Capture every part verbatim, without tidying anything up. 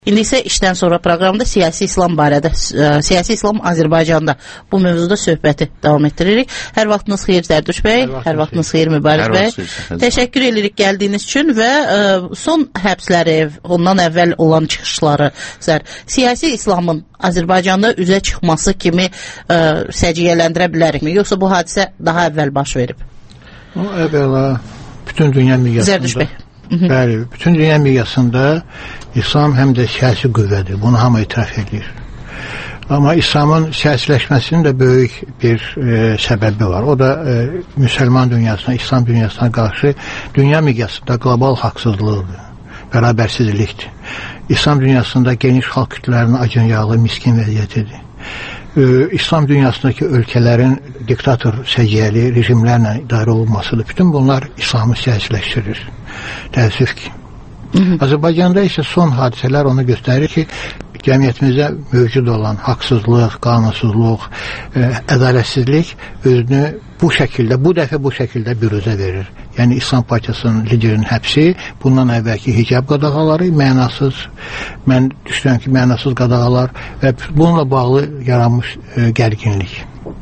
İndi isə işdən sonra proqramda siyasi İslam barədə, siyasi İslam Azərbaycanda bu mövzuda söhbəti davam etdiririk. Hər vaxtınız xeyir Zərdüş bəy, hər, hər vaxtınız xeyir Mübariz bəy. Təşəkkür edirik gəldiyiniz üçün və ə, son həbsləri, ondan əvvəl olan çıxışları, zər, siyasi İslamın Azərbaycanda üzə çıxması kimi ə, səciyyələndirə bilərikmi? Yoxsa bu hadisə daha əvvəl baş verib? O əvvəla bütün dünya miqyasında. Zərdüş bəy. Bəli, bütün dünya miqyasında İslam həm də siyasi qüvvədir. Bunu hamı etiraf edir. Amma İslamın siyasiləşməsinin də böyük bir e, səbəbi var. O da e, müsəlman dünyasına, İslam dünyasına qarşı dünya miqyasında qlobal haqsızlıqdır, bərabərsizlikdir. İslam dünyasında geniş xalq kütlələrinin acınacaqlı, miskin vəziyyətidir. E, İslam dünyasındakı ölkələrin diktator səciyyəli rejimlərlə idarə olunmasıdır. Bütün bunlar İslamı siyasiləşdirir. Təəssüf ki. Azərbaycanda isə son hadisələr onu göstərir ki, cəmiyyətimizdə mövcud olan haqsızlıq, qanunsuzluq, ə, ədalətsizlik özünü bu şəkildə, bu dəfə bu şəkildə büruzə verir. Yəni İslam Partiyasının liderinin həbsi, bundan əvvəlki hicab qadağaları mənasız, mən düşünürəm ki, mənasız qadağalar və bununla bağlı yaranmış ə, gərginlik.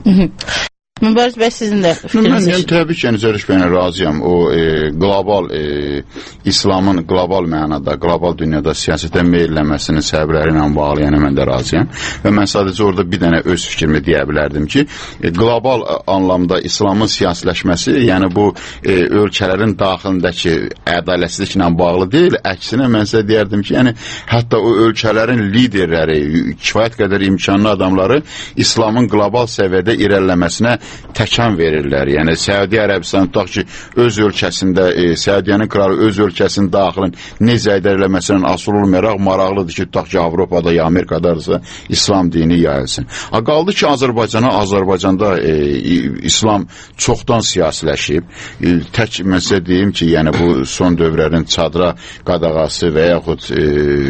Mübariz bəy, sizin də fikriniz? Mən təbii ki, Zərdüş bəylə razıyam. O e, qlobal, e, İslamın qlobal mənada, qlobal dünyada siyasətə meyilləməsinin səbəbləri ilə bağlı, yəni mən də razıyam. Və mən sadəcə orada bir dənə öz fikrimi deyə bilərdim ki, e, qlobal anlamda İslamın siyasiləşməsi, yəni bu e, ölkələrin daxilindəki ədalətsizliklə bağlı deyil, əksinə mən sizə deyərdim ki, yəni hətta o ölkələrin liderləri, kifayət qədər imkanlı adamları İslamın qlobal səviyyədə irəliləməsinə təkan verirlər. Yəni Səudiyyə Ərəbistan tutaq ki, öz ölkəsində, e, Səudiyyənin kralı öz ölkəsinin daxilin necə idarələməsindən asılı olmayaraq maraqlıdır ki, tutaq ki, Avropada ya Amerikadadırsa İslam dini yayılsın. A, qaldı ki, Azərbaycana, Azərbaycanda e, İslam çoxdan siyasiləşib. E, tək məsələ deyim ki, yəni bu son dövrlərin çadıra qadağası və yaxud e,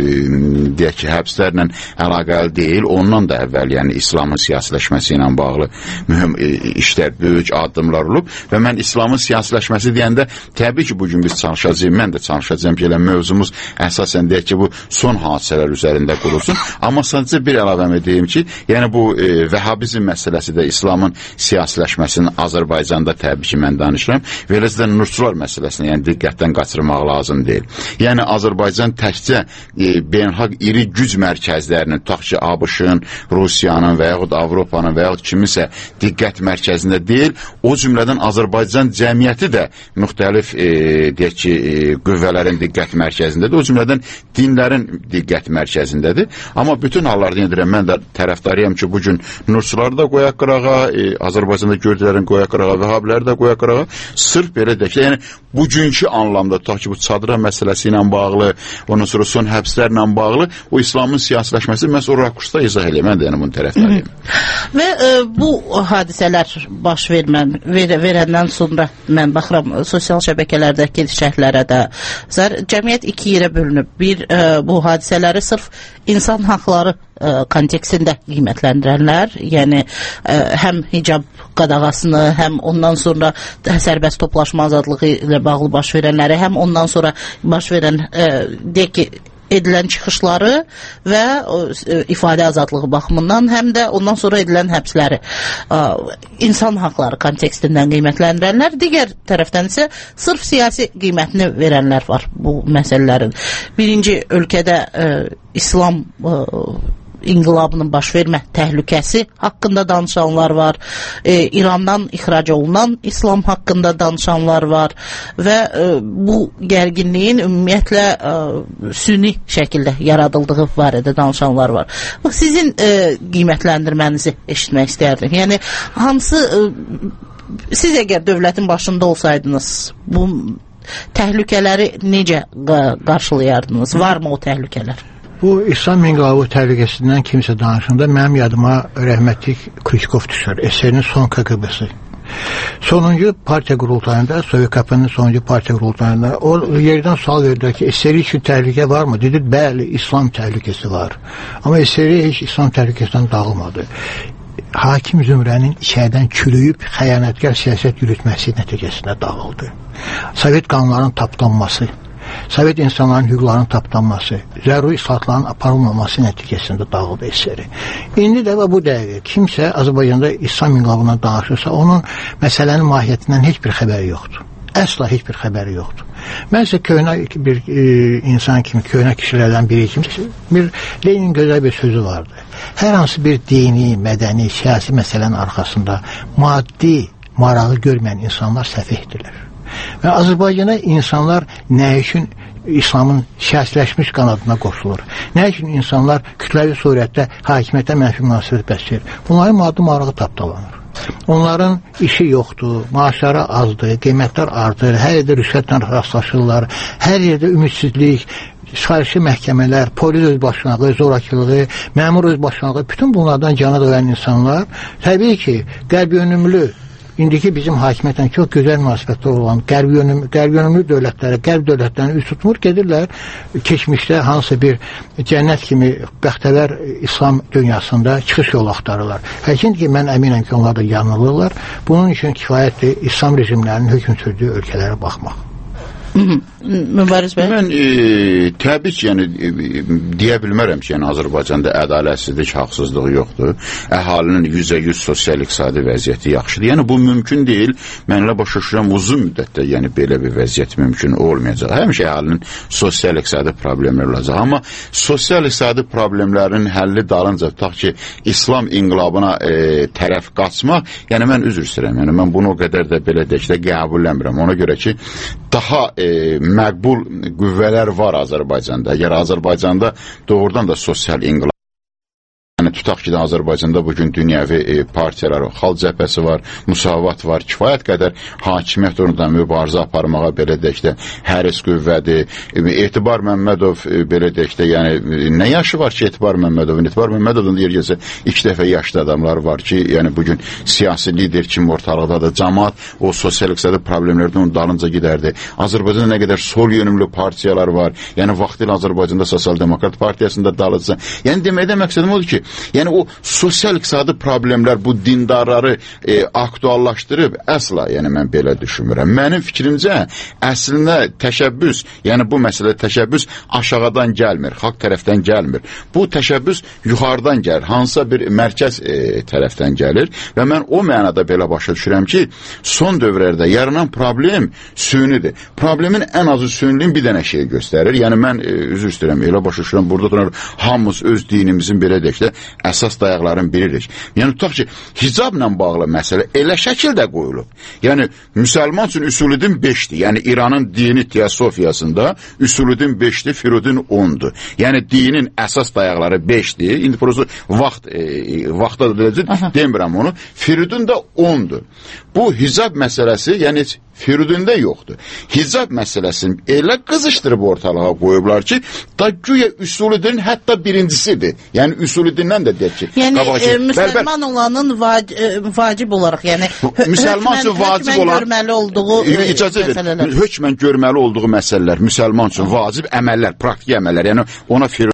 deyək ki, həbslərlə əlaqəli deyil. Ondan da əvvəl, yəni İslamın siyasiləşməsi ilə bağlı mühüm e, işlər, böyük addımlar olub və mən İslamın siyasiləşməsi deyəndə təbii ki, bugün biz çalışacağıq, mən də çalışacağım ki, elə mövzumuz əsasən deyək ki, bu son hadisələr üzərində qurulsun. Amma sadəcə bir əlavəmi deyim ki, yəni bu e, vəhabizm məsələsi də İslamın siyasiləşməsinin Azərbaycanda təbii ki, mən danışıram və eləcə də nurçular məsələsini yəni diqqətdən qaçırmaq lazım deyil. Yəni Azərbaycan təkcə e, beynəlxalq iri güc mərkəzlərinin, tutaq ki, ABŞ-ın, Rusiyanın və yaxud Avropanın və yaxud kimisə diqqət mərkəzində deyil, o cümlədən Azərbaycan cəmiyyəti də müxtəlif e, deyək ki, e, qüvvələrin diqqət mərkəzindədir, o cümlədən dinlərin diqqət mərkəzindədir. Amma bütün hallarda edirəm, mən də tərəfdarıyam ki, bugün nurçuları da qoyaq qırağa, e, Azərbaycanda gördülərin qoyaq qırağa, vəhabiləri də qoyaq qırağa, sırf belə deyək ki, yəni bugünkü anlamda, tutaq ki, bu çadıra məsələsi ilə bağlı, ondan sonra son həbslərlə bağlı, o İslamın siyasiləşməsi məhz o rakursda izah edir. Mən də yəni bunun tərəfdarıyam. Və e, bu hadisələr baş vermən, ver, verəndən sonra mən baxıram sosial şəbəkələrdə gedişəklərə də zər, cəmiyyət iki yerə bölünüb. Bir, e, bu hadisələri sırf insan haqları e, kontekstində qiymətləndirənlər, yəni e, həm hicab qadağasını, həm ondan sonra sərbəst toplaşma azadlığı ilə bağlı baş verənləri, həm ondan sonra baş verən e, deyək ki, edilən çıxışları və e, ifadə azadlığı baxımından, həm də ondan sonra edilən həbsləri e, insan haqları kontekstindən qiymətləndirənlər, digər tərəfdən isə sırf siyasi qiymətini verənlər var bu məsələlərin. Birinci, ölkədə e, İslam e, inqilabının baş vermə təhlükəsi haqqında danışanlar var, e, İrandan ixrac olunan İslam haqqında danışanlar var və e, bu gərginliyin ümumiyyətlə e, süni şəkildə yaradıldığı barədə danışanlar var. Bax, sizin e, qiymətləndirmənizi eşitmək istərdim. Yəni, hansı e, siz əgər dövlətin başında olsaydınız, bu təhlükələri necə qarşılayardınız? Varmı o təhlükələr? Bu İslam inqilabı təhlükəsindən kimsə danışında mənim yadıma rəhmətlik Kriçkov düşür, S S R-nin son K G B-si. Sonuncu partiya qurultayında, Sovet K P-nin sonuncu partiya qurultayında o yerdən sual verdilər ki, S S R üçün təhlükə var mı? Dedi, bəli, İslam təhlükəsi var. Amma S S R heç İslam təhlükəsindən dağılmadı. Hakim zümrənin içərdən çürüyüb xəyanətkar siyasət yürütməsi nəticəsində dağıldı. Sovet qanunlarının tapdanması, Sovet insanların hüquqlarının tapdanması, zəruri islahatların aparılmaması nəticəsində dağıldı S S R. İndi də və bu dəqiqə kimsə Azərbaycanda İslam inqilabından danışırsa, onun məsələnin mahiyyətindən heç bir xəbəri yoxdur. Əsla heç bir xəbəri yoxdur. Mən isə köhnə bir e, insan kimi, köhnə kişilərdən biri kimi, bir Lenin gözəl bir sözü vardı. Hər hansı bir dini, mədəni, siyasi məsələnin arxasında maddi marağı görməyən insanlar səfehdirlər. Və Azərbaycana insanlar nə üçün İslamın siyasiləşmiş qanadına qoşulur? Nə üçün insanlar kütləvi surətdə hakimiyyətə mənfi münasibət bəsləyir? Bunların maddi marağı tapdalanır. Onların işi yoxdur, maaşları azdır, qiymətlər artır, hər yerdə rüşvətlə rastlaşırlar, hər yerdə ümidsizlik, sifarişli məhkəmələr, polis özbaşınalığı, zorakılığı, məmur özbaşınalığı, bütün bunlardan cana doyan insanlar təbii ki, qərb yönümlü, indiki bizim hakimiyyətlə çox gözəl münasibətlər olan qərb yönümlü, qərb yönümlü dövlətlərə, qərb dövlətlərini üst tutmur, gedirlər keçmişdə hansısa bir cənnət kimi bəxtəvər İslam dünyasında çıxış yolu axtarırlar. Həkim ki, mən əminəm ki, onlar da yanılırlar. Bunun üçün kifayətdir İslam rejimlərinin hökm sürdüyü ölkələrə baxmaq. Mübariz bəy? Mən e, təbii ki, yəni, e, deyə bilmərəm ki, yəni, Azərbaycanda ədalətsizlik, haqsızlıq yoxdur. Əhalinin yüzə yüz sosial-iqtisadi vəziyyəti yaxşıdır. Yəni, bu mümkün deyil. Mən elə başa düşürəm, uzun müddətdə yəni, belə bir vəziyyət mümkün olmayacaq. Həmişə əhalinin sosial-iqtisadi problemlər olacaq. Amma sosial-iqtisadi problemlərin həlli dalınca, tutaq ki, İslam inqilabına e, tərəf qaçmaq, yəni mən üzr istəyirəm. Yəni, mən bunu o qədər də belə deyək də qəbulləmirəm. Ona görə ki, daha e, məqbul qüvvələr var Azərbaycanda. Əgər Azərbaycanda doğrudan da sosial inqilab, yəni tutaq ki, Azərbaycanda bugün dünyəvi e, partiyalar, xalq cəbhəsi var, müsavat var, kifayət qədər hakimiyyət onundan mübarizə aparmağa belə deyək də həris qüvvədir. E, Etibar Məmmədov e, belə deyək də, yəni e, nə yaşı var ki, Etibar Məmmədovun? Etibar Məmmədovun deyir gəlsə, iki dəfə yaşlı adamlar var ki, yəni bugün siyasi lider kimi ortalıqdadır. Cəmaət o sosial-iqtisadi problemlərdən onun dalınca gedərdi. Azərbaycanda nə qədər sol yönümlü partiyalar var. Yəni vaxtilə Azərbaycanda Sosial-Demokrat Partiyasında dalıcı. Yəni deməkdə məqsədim odur ki, yəni o sosial-iqtisadi problemlər bu dindarları e, aktuallaşdırıb əsla, yəni mən belə düşünmürəm. Mənim fikrimcə əslində təşəbbüs, yəni bu məsələ təşəbbüs aşağıdan gəlmir, xalq tərəfdən gəlmir. Bu təşəbbüs yuxarıdan gəlir, hansısa bir mərkəz e, tərəfdən gəlir və mən o mənada belə başa düşürəm ki, son dövrlərdə yaranan problem sünidir. Problemin ən azı süniliyin bir dənə şeyi göstərir. Yəni mən e, üzr istəyirəm, elə başa düşürəm, burada durar hamımız öz dinimizin belə deyək də əsas dayaqların biridir. Yəni tutaq ki, hicabla bağlı məsələ elə şəkildə qoyulub. Yəni müsəlman üçün üsulüddin beşdir. Yəni İranın dini teosofiyasında üsulüddin beşdir, Firudin ondur. Yəni dinin əsas dayaqları beşdir. İndi prosu vaxt e, vaxta da demirəm onu. Firudin də ondur. Bu hicab məsələsi, yəni Firudində yoxdur. Hicab məsələsini elə qızışdırıb ortalığa qoyublar ki, da güya üsulüddinin hətta birincisidir. Yəni üsulüddindən də deyək ki, yəni e, müsəlman olanın vac e, vacib olaraq, yəni müsəlman üçün vacib olan görməli olduğu e, məsələlər. Hökmən görməli olduğu məsələlər, müsəlman üçün vacib əməllər, praktiki əməllər. Yəni ona Firud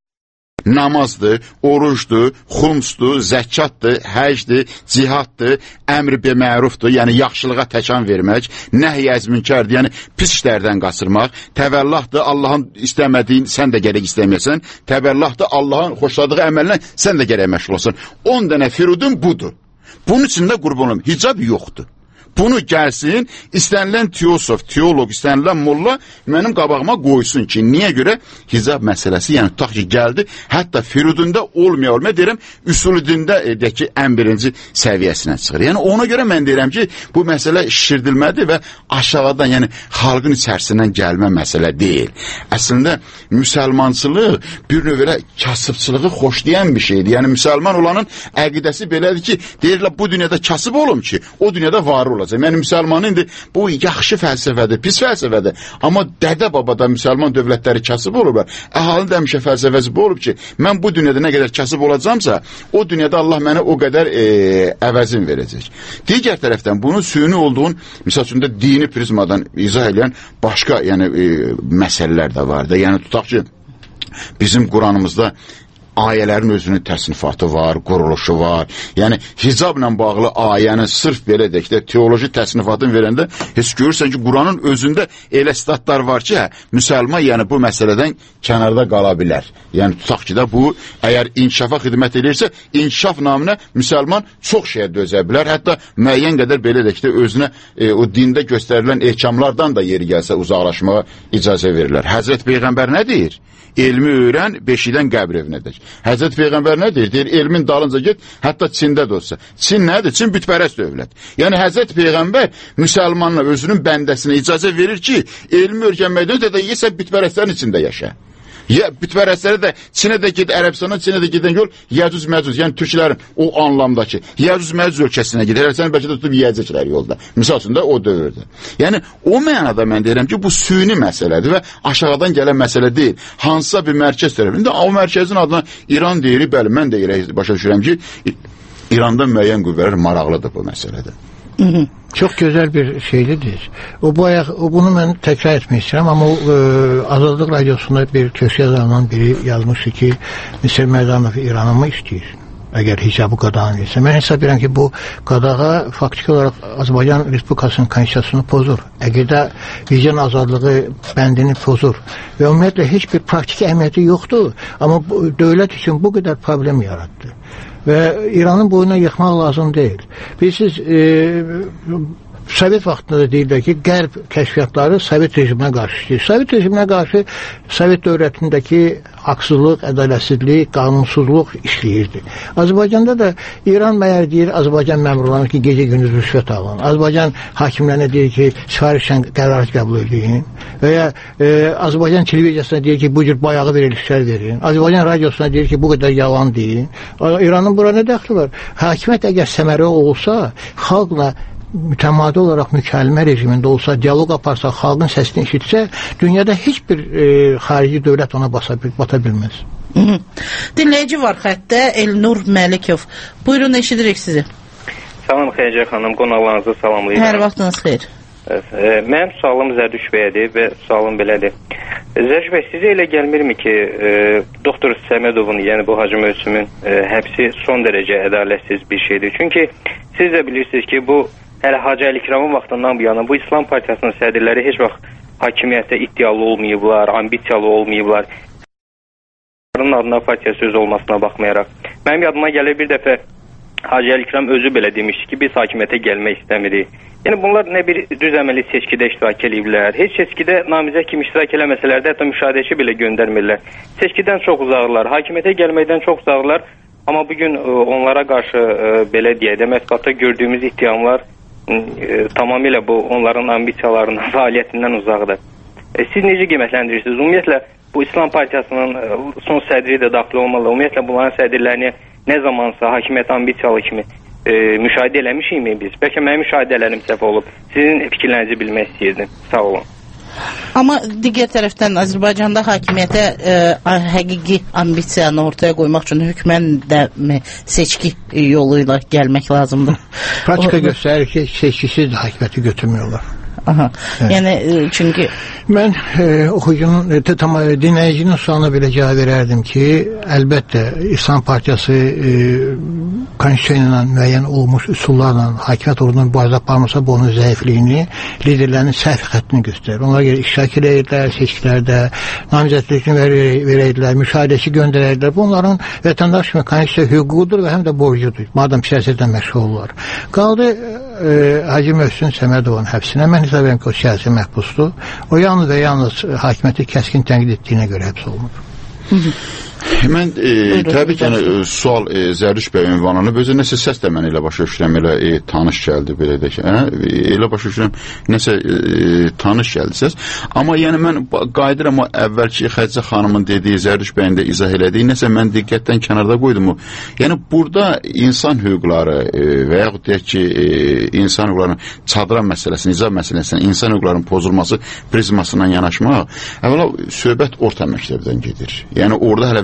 namazdır, orucdur, xumsdur, zəkatdır, həcdir, cihaddır, əmr be mərufdur, yəni yaxşılığa təkan vermək, nəhy əzmünkardır, yəni pis işlərdən qaçırmaq, təvəllahdır, Allahın istəmədiyin sən də gərək istəməyəsən, təvəllahdır, Allahın xoşladığı əməllə sən də gərək məşğul olsan. on dənə firudun budur. Bunun üçün də qurban olum, hicab yoxdur. Bunu gəlsin, istənilən teosof, teolog, istənilən molla mənim qabağıma qoysun ki, niyə görə hicab məsələsi, yəni tutaq ki, gəldi, hətta firudunda olmaya olmaya deyirəm, üsulüdündə e, deyək ki, ən birinci səviyyəsinə çıxır. Yəni ona görə mən deyirəm ki, bu məsələ şişirdilmədi və aşağıdan, yəni xalqın içərisindən gəlmə məsələ deyil. Əslində müsəlmançılıq bir növ elə kasıbçılığı xoşlayan bir şeydir. Yəni müsəlman olanın əqidəsi belədir ki, deyirlər bu dünyada kasıb olum ki, o dünyada var olacaq. Yəni müsəlmanın indi bu yaxşı fəlsəfədir, pis fəlsəfədir. Amma dədə babada müsəlman dövlətləri kasıb olublar. Əhalinin də həmişə fəlsəfəsi bu olub ki, mən bu dünyada nə qədər kasıb olacamsa, o dünyada Allah mənə o qədər e, əvəzin verəcək. Digər tərəfdən bunun süni olduğun, misal üçün də dini prizmadan izah edən başqa yəni e, məsələlər də var da. Yəni tutaq ki, bizim Quranımızda ayələrin özünün təsnifatı var, quruluşu var. Yəni hicabla bağlı ayəni sırf belə deyək də teoloji təsnifatını verəndə heç görürsən ki, Quranın özündə elə statlar var ki, hə, müsəlman yəni bu məsələdən kənarda qala bilər. Yəni tutaq ki də bu əgər inkişafa xidmət edirsə, inkişaf naminə müsəlman çox şeyə dözə bilər. Hətta müəyyən qədər belə deyək də özünə e, o dində göstərilən ehkamlardan da yeri gəlsə uzaqlaşmağa icazə verirlər. Həzrət Peyğəmbər nə deyir? Elmi öyrən, beşidən qəbr evinə dək. Həzrət Peyğəmbər nə deyir? Deyir, elmin dalınca get, hətta Çində də olsa. Çin nədir? Çin bütpərəst dövlət. Yəni Həzrət Peyğəmbər müsəlmanla özünün bəndəsinə icazə verir ki, elmi öyrənməkdən ötə də yesə bütpərəstlərin içində yaşa. Ya bütpərəstləri də Çinə də ged, Ərəbistandan Çinə də gedən yol Yəcüc Məcüc, yəni türklərin o anlamdakı Yəcüc Məcüc ölkəsinə gedir. Ərəbistanı bəlkə də tutub yeyəcəklər yolda. Misal üçün də o dövrdə. Yəni o mənada mən deyirəm ki, bu süni məsələdir və aşağıdan gələn məsələ deyil. Hansısa bir mərkəz tərəfində o mərkəzin adına İran deyir, bəli mən də elə başa düşürəm ki, İranda müəyyən qüvvələr maraqlıdır bu məsələdə. Hı -hı. Çox gözəl bir şeylidir. O bu ayaq, o bunu mən təkrar etmək istəyirəm, amma o e, Azadlıq Radiosunda bir köşk yazarlarından biri yazmışdı ki, Misir Mərdanov İranı mı istəyir? Əgər hicabı qadağanlayırsa. Mən hesab edirəm ki, bu qadağa faktiki olaraq Azərbaycan Respublikasının konstitusiyasını pozur. Əqidə vicdan azadlığı bəndini pozur. Və ümumiyyətlə heç bir praktiki əhəmiyyəti yoxdur. Amma bu, dövlət üçün bu qədər problem yaratdı. Və İranın boynuna yıxmaq lazım deyil. Bilirsiniz, e, Sovet vaxtında da deyirlər ki, qərb kəşfiyyatları Sovet rejiminə qarşı işləyir. Sovet rejiminə qarşı Sovet dövlətindəki haqsızlıq, ədalətsizlik, qanunsuzluq işləyirdi. Azərbaycanda da İran məyər deyir, Azərbaycan məmurlarına ki, gecə-gündüz rüşvət alın. Azərbaycan hakimlərinə deyir ki, sifarişlə qərar qəbul edin. Və ya e, Azərbaycan televiziyasına deyir ki, bu cür bayağı verilişlər verin. Azərbaycan radiosuna deyir ki, bu qədər yalan deyin. İranın bura nə dəxli var? Hakimiyyət əgər səmərə olsa, xalqla mütəmadi olaraq mükəlmə rejimində olsa, diyaloq aparsa, xalqın səsini eşitsə, dünyada heç bir e, xarici dövlət ona basa, bata bilməz. Hı -hı. Dinləyici var xəttə, Elnur Məlikov. Buyurun, eşidirik sizi. Salam Xeyəcə xanım, qonaqlarınızı salamlayıram. Hər vaxtınız xeyir. Evet, e, mənim sualım Zərdüş bəyədir və sualım belədir. Zərdüş bəy, sizə elə gəlmirmi ki, e, doktor Səmədovun, yəni bu Hacı Mövsümün e, həbsi son dərəcə ədalətsiz bir şeydir. Çünki siz də bilirsiniz ki, bu hələ Hacı Əlikramın vaxtından bu yana bu İslam Partiyasının sədrləri heç vaxt hakimiyyətdə iddialı olmayıblar, ambisiyalı olmayıblar. Onların adına partiya söz olmasına baxmayaraq. Mənim yadıma gəlir bir dəfə Hacı Əlikram özü belə demişdi ki, biz hakimiyyətə gəlmək istəmirik. Yəni bunlar nə bir düz əməli seçkidə iştirak ediblər. Heç seçkidə namizəd kimi iştirak eləməsələr də hətta müşahidəçi belə göndərmirlər. Seçkidən çox uzaqlar, hakimiyyətə gəlməkdən çox uzaqlar. Amma bugün e, onlara qarşı e, belə deyək də mətbuatda gördüyümüz ittihamlar e, tamamilə bu onların ambisiyalarından, fəaliyyətindən uzaqdır. E, siz necə qiymətləndirirsiniz? Ümumiyyətlə bu İslam Partiyasının e, son sədri də daxil olmalı. Ümumiyyətlə bunların sədrlərini nə zamansa hakimiyyət ambisiyalı kimi e, müşahidə eləmişikmi biz? Bəlkə mənim müşahidələrim səhv olub. Sizin fikirlərinizi bilmək istəyirdim. Sağ olun. Amma digər tərəfdən Azərbaycanda hakimiyyətə e, həqiqi ambisiyanı ortaya qoymaq üçün hökmən də seçki yolu ilə gəlmək lazımdır. Praktika o, göstərir ki, seçkisiz də hakimiyyəti götürmüyorlar. Aha. Evet. Yəni e, çünki mən e, oxucunun e, tam dinləyicinin sualına belə cavab verərdim ki, əlbəttə İslam Partiyası e, konstitusiya ilə müəyyən olmuş üsullarla hakimiyyət uğrunda mübarizə aparmasa bu onun zəifliyini, liderlərinin səhv xəttini göstərir. Onlara görə iştirak edirlər, seçkilərdə namizədlikini verəydilər, müşahidəçi göndərəydilər. Bunların vətəndaş kimi konstitusiya hüququdur və həm də borcudur. Madəm siyasətlə məşğul olurlar. Qaldı e, Hacı Mövsüm Səmədovun həbsinə. Mən hesab edirəm ki, o siyasi məhbusdur. O yalnız və yalnız hakimiyyəti kəskin tənqid etdiyinə görə həbs olunur. Mən e, təbii ki, yəni, sual e, Zərdüş bəy ünvanlanıb, özü nəsə səs də mən elə başa düşürəm, elə e, tanış gəldi belə də ki, hə? Elə başa düşürəm, nəsə e, tanış gəldi səs. Amma yəni mən qayıdıram o əvvəlki Xədicə xanımın dediyi, Zərdüş bəyin də izah elədiyi, nəsə mən diqqətdən kənarda qoydum o. Yəni burada insan hüquqları e, və yaxud deyək ki, e, insan hüquqlarının çadıran məsələsini, icra məsələsini, insan hüquqlarının pozulması prizmasından yanaşmaq, əvvəla söhbət orta məktəbdən gedir. Yəni orada hələ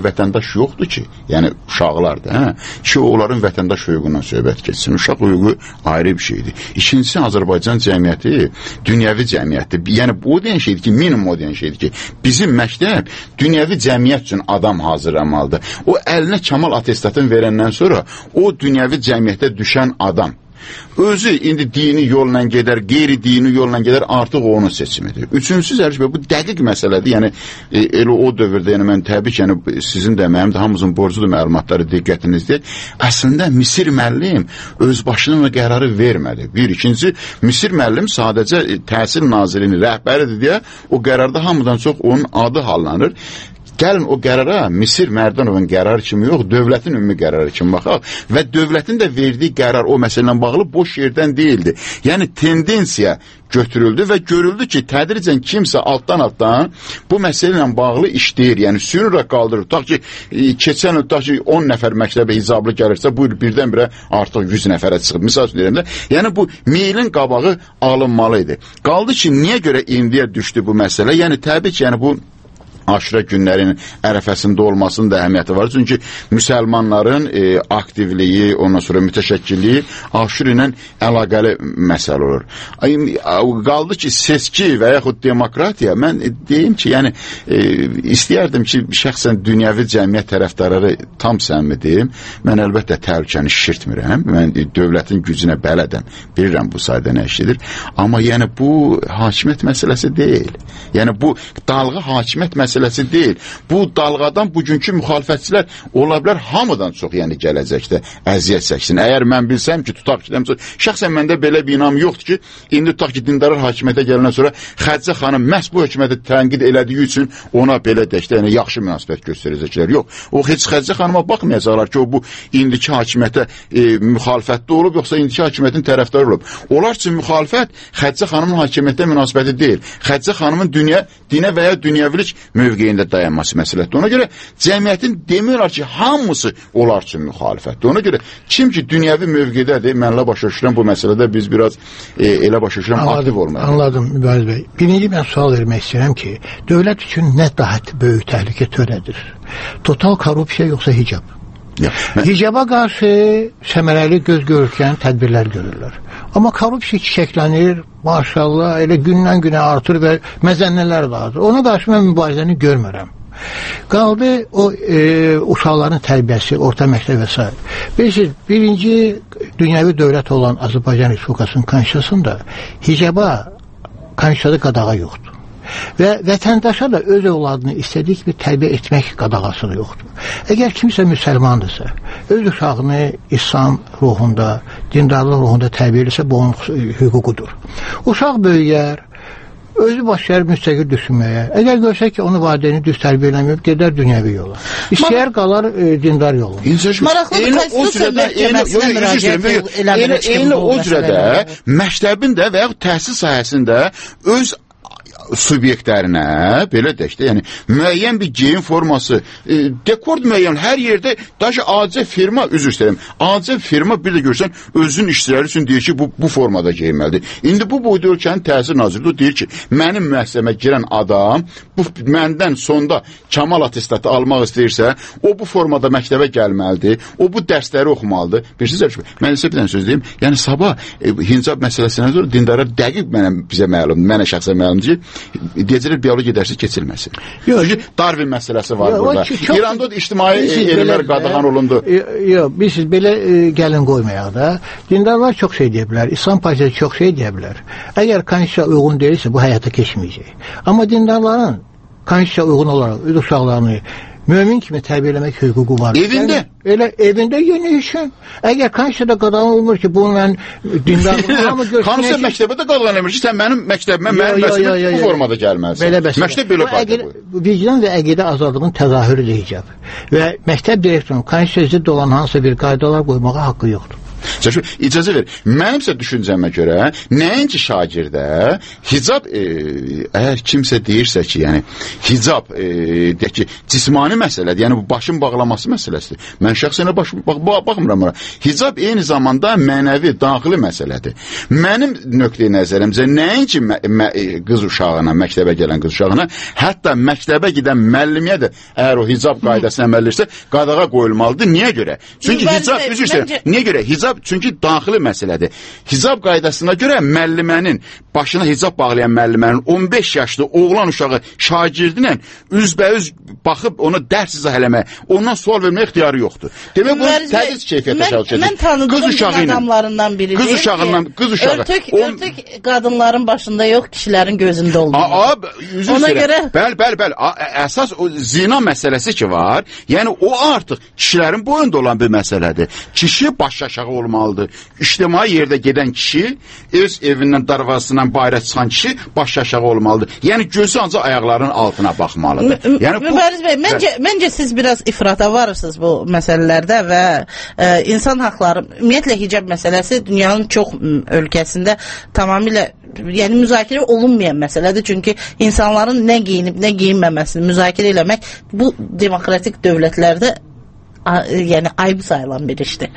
vətəndaş yoxdur ki, yəni uşaqlardır, hə? Ki, onların vətəndaş hüququndan söhbət geçsin. Uşaq hüququ ayrı bir şeydir. İkincisi, Azərbaycan cəmiyyəti dünyəvi cəmiyyətdir. Yəni, o deyən şeydir ki, minimum o deyən şeydir ki, bizim məktəb dünyəvi cəmiyyət üçün adam hazırlamalıdır. O, əlinə Kamal atestatını verəndən sonra, o dünyəvi cəmiyyətə düşən adam özü indi dini yolla gedər, qeyri-dini yolla gedər, artıq o onun seçimidir. Üçüncüsü, Zərif bəy, bu dəqiq məsələdir. Yəni, e, elə o dövrdə, yəni, mən təbii ki, yəni, sizin də, mənim də hamımızın borcudur məlumatları diqqətinizdir. Əslində, Misir müəllim öz başına qərarı vermədi. Bir, ikinci, Misir müəllim sadəcə təhsil nazirinin rəhbəridir deyə o qərarda hamıdan çox onun adı hallanır. Gəlin o qərara Misir Mərdanovun qərarı kimi yox, dövlətin ümumi qərarı kimi baxaq və dövlətin də verdiyi qərar o məsələ ilə bağlı boş yerdən deyildi. Yəni tendensiya götürüldü və görüldü ki, tədricən kimsə altdan-altdan bu məsələ ilə bağlı işləyir. Yəni sürürək qaldırır. Tutaq ki, keçən il tutaq ki, on nəfər məktəbə hicablı gəlirsə, bu il birdən-birə artıq yüz nəfərə çıxıb. Misal deyirəm də, yəni bu meylin qabağı alınmalı idi. Qaldı ki, niyə görə indiyə düşdü bu məsələ? Yəni təbii ki, yəni bu aşura günlərinin ərəfəsində olmasının da əhəmiyyəti var. Çünki müsəlmanların e, aktivliyi, ondan sonra mütəşəkkilliyi aşura ilə əlaqəli məsələ olur. Ay, qaldı ki, seçki və yaxud demokratiya, mən deyim ki, yəni e, istəyərdim ki, şəxsən dünyəvi cəmiyyət tərəfdarları tam səmimi deyim, mən əlbəttə təhlükəni şişirtmirəm, mən e, dövlətin gücünə bələdəm, bilirəm bu sayda nə işlidir, amma yəni bu hakimiyyət məsələsi deyil. Yəni bu dalğa hakimiyyət məsələsi məsələsi deyil. Bu dalğadan bugünkü müxalifətçilər ola bilər hamıdan çox, yəni gələcəkdə əziyyət çəksin. Əgər mən bilsəm ki, tutaq ki, şəxsən məndə belə bir inam yoxdur ki, indi tutaq ki, dindarlar hakimiyyətə gələndən sonra Xədicə xanım məhz bu hökuməti tənqid elədiyi üçün ona belə dəşdə, yəni yaxşı münasibət göstərəcəklər. Yox, o heç Xədicə xanıma baxmayacaqlar ki, o bu indiki hakimiyyətə e, müxalifətdə olub, yoxsa indiki hakimiyyətin tərəfdarı olub. Onlar üçün müxalifət Xədicə xanımın hakimiyyətə münasibəti deyil. Xədicə xanımın dünya, dinə və ya dünyəvilik mövqeyində dayanması məsələdir. Ona görə cəmiyyətin demiyorlar ki, hamısı onlar üçün müxalifətdir. Ona görə kim ki, dünyəvi mövqedədir, mənlə başa düşürəm bu məsələdə biz biraz e, elə başa düşürəm, aktiv olmalıyıq. Anladım, Mübariz bəy. Birinci mən sual vermək istəyirəm ki, dövlət üçün nə daha böyük təhlükə törədir? Total korrupsiya yoxsa hicab? Ya, mən... Hicaba qarşı səmərəli göz görürkən tədbirlər görürlər. Amma korrupsiya çiçəklənir, maşallah, elə gündən günə artır və məzənnələr də artır. Ona qarşı mən mübarizəni görmürəm. Qaldı o e, uşaqların tərbiyəsi, orta məktəb və s. Bilirsiniz, birinci dünyəvi dövlət olan Azərbaycan Respublikasının konstitusiyasında hicaba konstitusiyada qadağa yoxdur. Və vətəndaşa da öz övladını istədiyi kimi tərbiyə etmək qadağası da yoxdur. Əgər kimsə müsəlmandırsa, öz uşağını İslam ruhunda, dindarlıq ruhunda tərbiyə edirsə, bu onun hüququdur. Uşaq böyüyər, özü başlayır müstəqil düşünməyə. Əgər görsək ki, onu valideyni düz tərbiyə eləməyib, gedər dünyəvi yola. İstəyər qalar e, dindar yolu. Maraqlıdır, konstitusiya məhkəməsinə müraciət eləmək kimi o cürədə məktəbin də və yaxud təhsil sahəsində öz subyektlərinə, belə deyək də, yəni müəyyən bir geyim forması, e, dekord müəyyən, hər yerdə daşı acə firma, üzr istəyirəm, acə firma bir də görsən, özünün işçiləri üçün deyir ki, bu, bu formada geyinməlidir. İndi bu boyda ölkənin təhsil nazirliyi deyir ki, mənim müəssisəmə girən adam, bu məndən sonda Kamal atestatı almaq istəyirsə, o bu formada məktəbə gəlməlidir, o bu dərsləri oxumalıdır. Bilirsiniz, mən isə bir dənə söz deyim, yəni sabah e, hincab məsələsinə sonra dindarlar dəqiq mənə, bizə məlumdur, mənə şəxsən məlumdur ki, deyəcəklər biologiya dərsi keçilməsin. Çünki Darwin məsələsi var yo, burada. Çox, İranda ictimai elmlər qadağan olundu. Yox, biz siz belə e, gəlin qoymayaq da. Dindarlar çox şey deyə bilər, İslam partiyası çox şey deyə bilər. Əgər konstitusiya uyğun deyilsə, bu həyata keçməyəcək. Amma dindarların konstitusiya uyğun olaraq öz uşaqlarını mömin kimi tərbiyə eləmək hüququ var. Evində? Yəni, elə evində yeni üçün. Əgər konstitusiyada qadağan olmur ki, bununla dindarlığı hamı görsün. Konstitusiya məktəbdə qadağan olmur ki, sən mənim məktəbimə, mənim məktəbimə bu formada gəlməlisən. Belə bəs. Məktəb belə qayda bu. Vicdan və əqidə azadlığının təzahürüdür hicab. Və məktəb direktorunun konstitusiyaya zidd olan hansısa bir qaydalar qoymağa haqqı yoxdur. İcazə ver. Mənimsə düşüncəmə görə, nəinki şagirdə hicab, e, əgər kimsə deyirsə ki, yəni hicab e, deyək ki, cismani məsələdir, yəni bu başın bağlaması məsələsidir. Mən şəxsən baş, bax, baxmıram buna. Hicab eyni zamanda mənəvi, daxili məsələdir. Mənim nöqteyi nəzərimcə nəinki mə, mə, qız uşağına, məktəbə gələn qız uşağına, hətta məktəbə gedən müəllimə də əgər o hicab qaydasına əməlirsə, qadağa qoyulmalıdır. Niyə görə? Çünki hicab, üzr istəyirəm, niyə görə? Hicab çünki daxili məsələdir. Hicab qaydasına görə müəllimənin, başına hicab bağlayan müəllimənin on beş yaşlı oğlan uşağı şagirdinə üzbəüz baxıb ona dərs izah eləmək, ondan sual vermək ixtiyarı yoxdur. Demək bu tədris keyfiyyətə çalışacaq. Mən tanıdığım adamlarından biri qız uşağından, qız uşağı. Örtük, on... örtük qadınların başında yox, kişilərin gözündə olur. Aa, üzr ona görə bəli, bəli, bəli. Əsas o zina məsələsi ki var, yəni o artıq kişilərin boyunda olan bir məsələdir. Kişi baş aşağı olmalıdır. İctimai yerdə gedən kişi, öz evindən darvazasından bayıra çıxan kişi baş aşağı olmalıdır. Yəni gözü ancaq ayaqlarının altına baxmalıdır. Yəni bu Mübariz bəy, məncə məncə siz biraz ifrata varırsınız bu məsələlərdə və e, insan haqları, ümumiyyətlə hicab məsələsi dünyanın çox ölkəsində tamamilə yəni müzakirə olunmayan məsələdir. Çünki insanların nə geyinib, nə geyinməməsini müzakirə eləmək bu demokratik dövlətlərdə yəni ayıb sayılan bir işdir.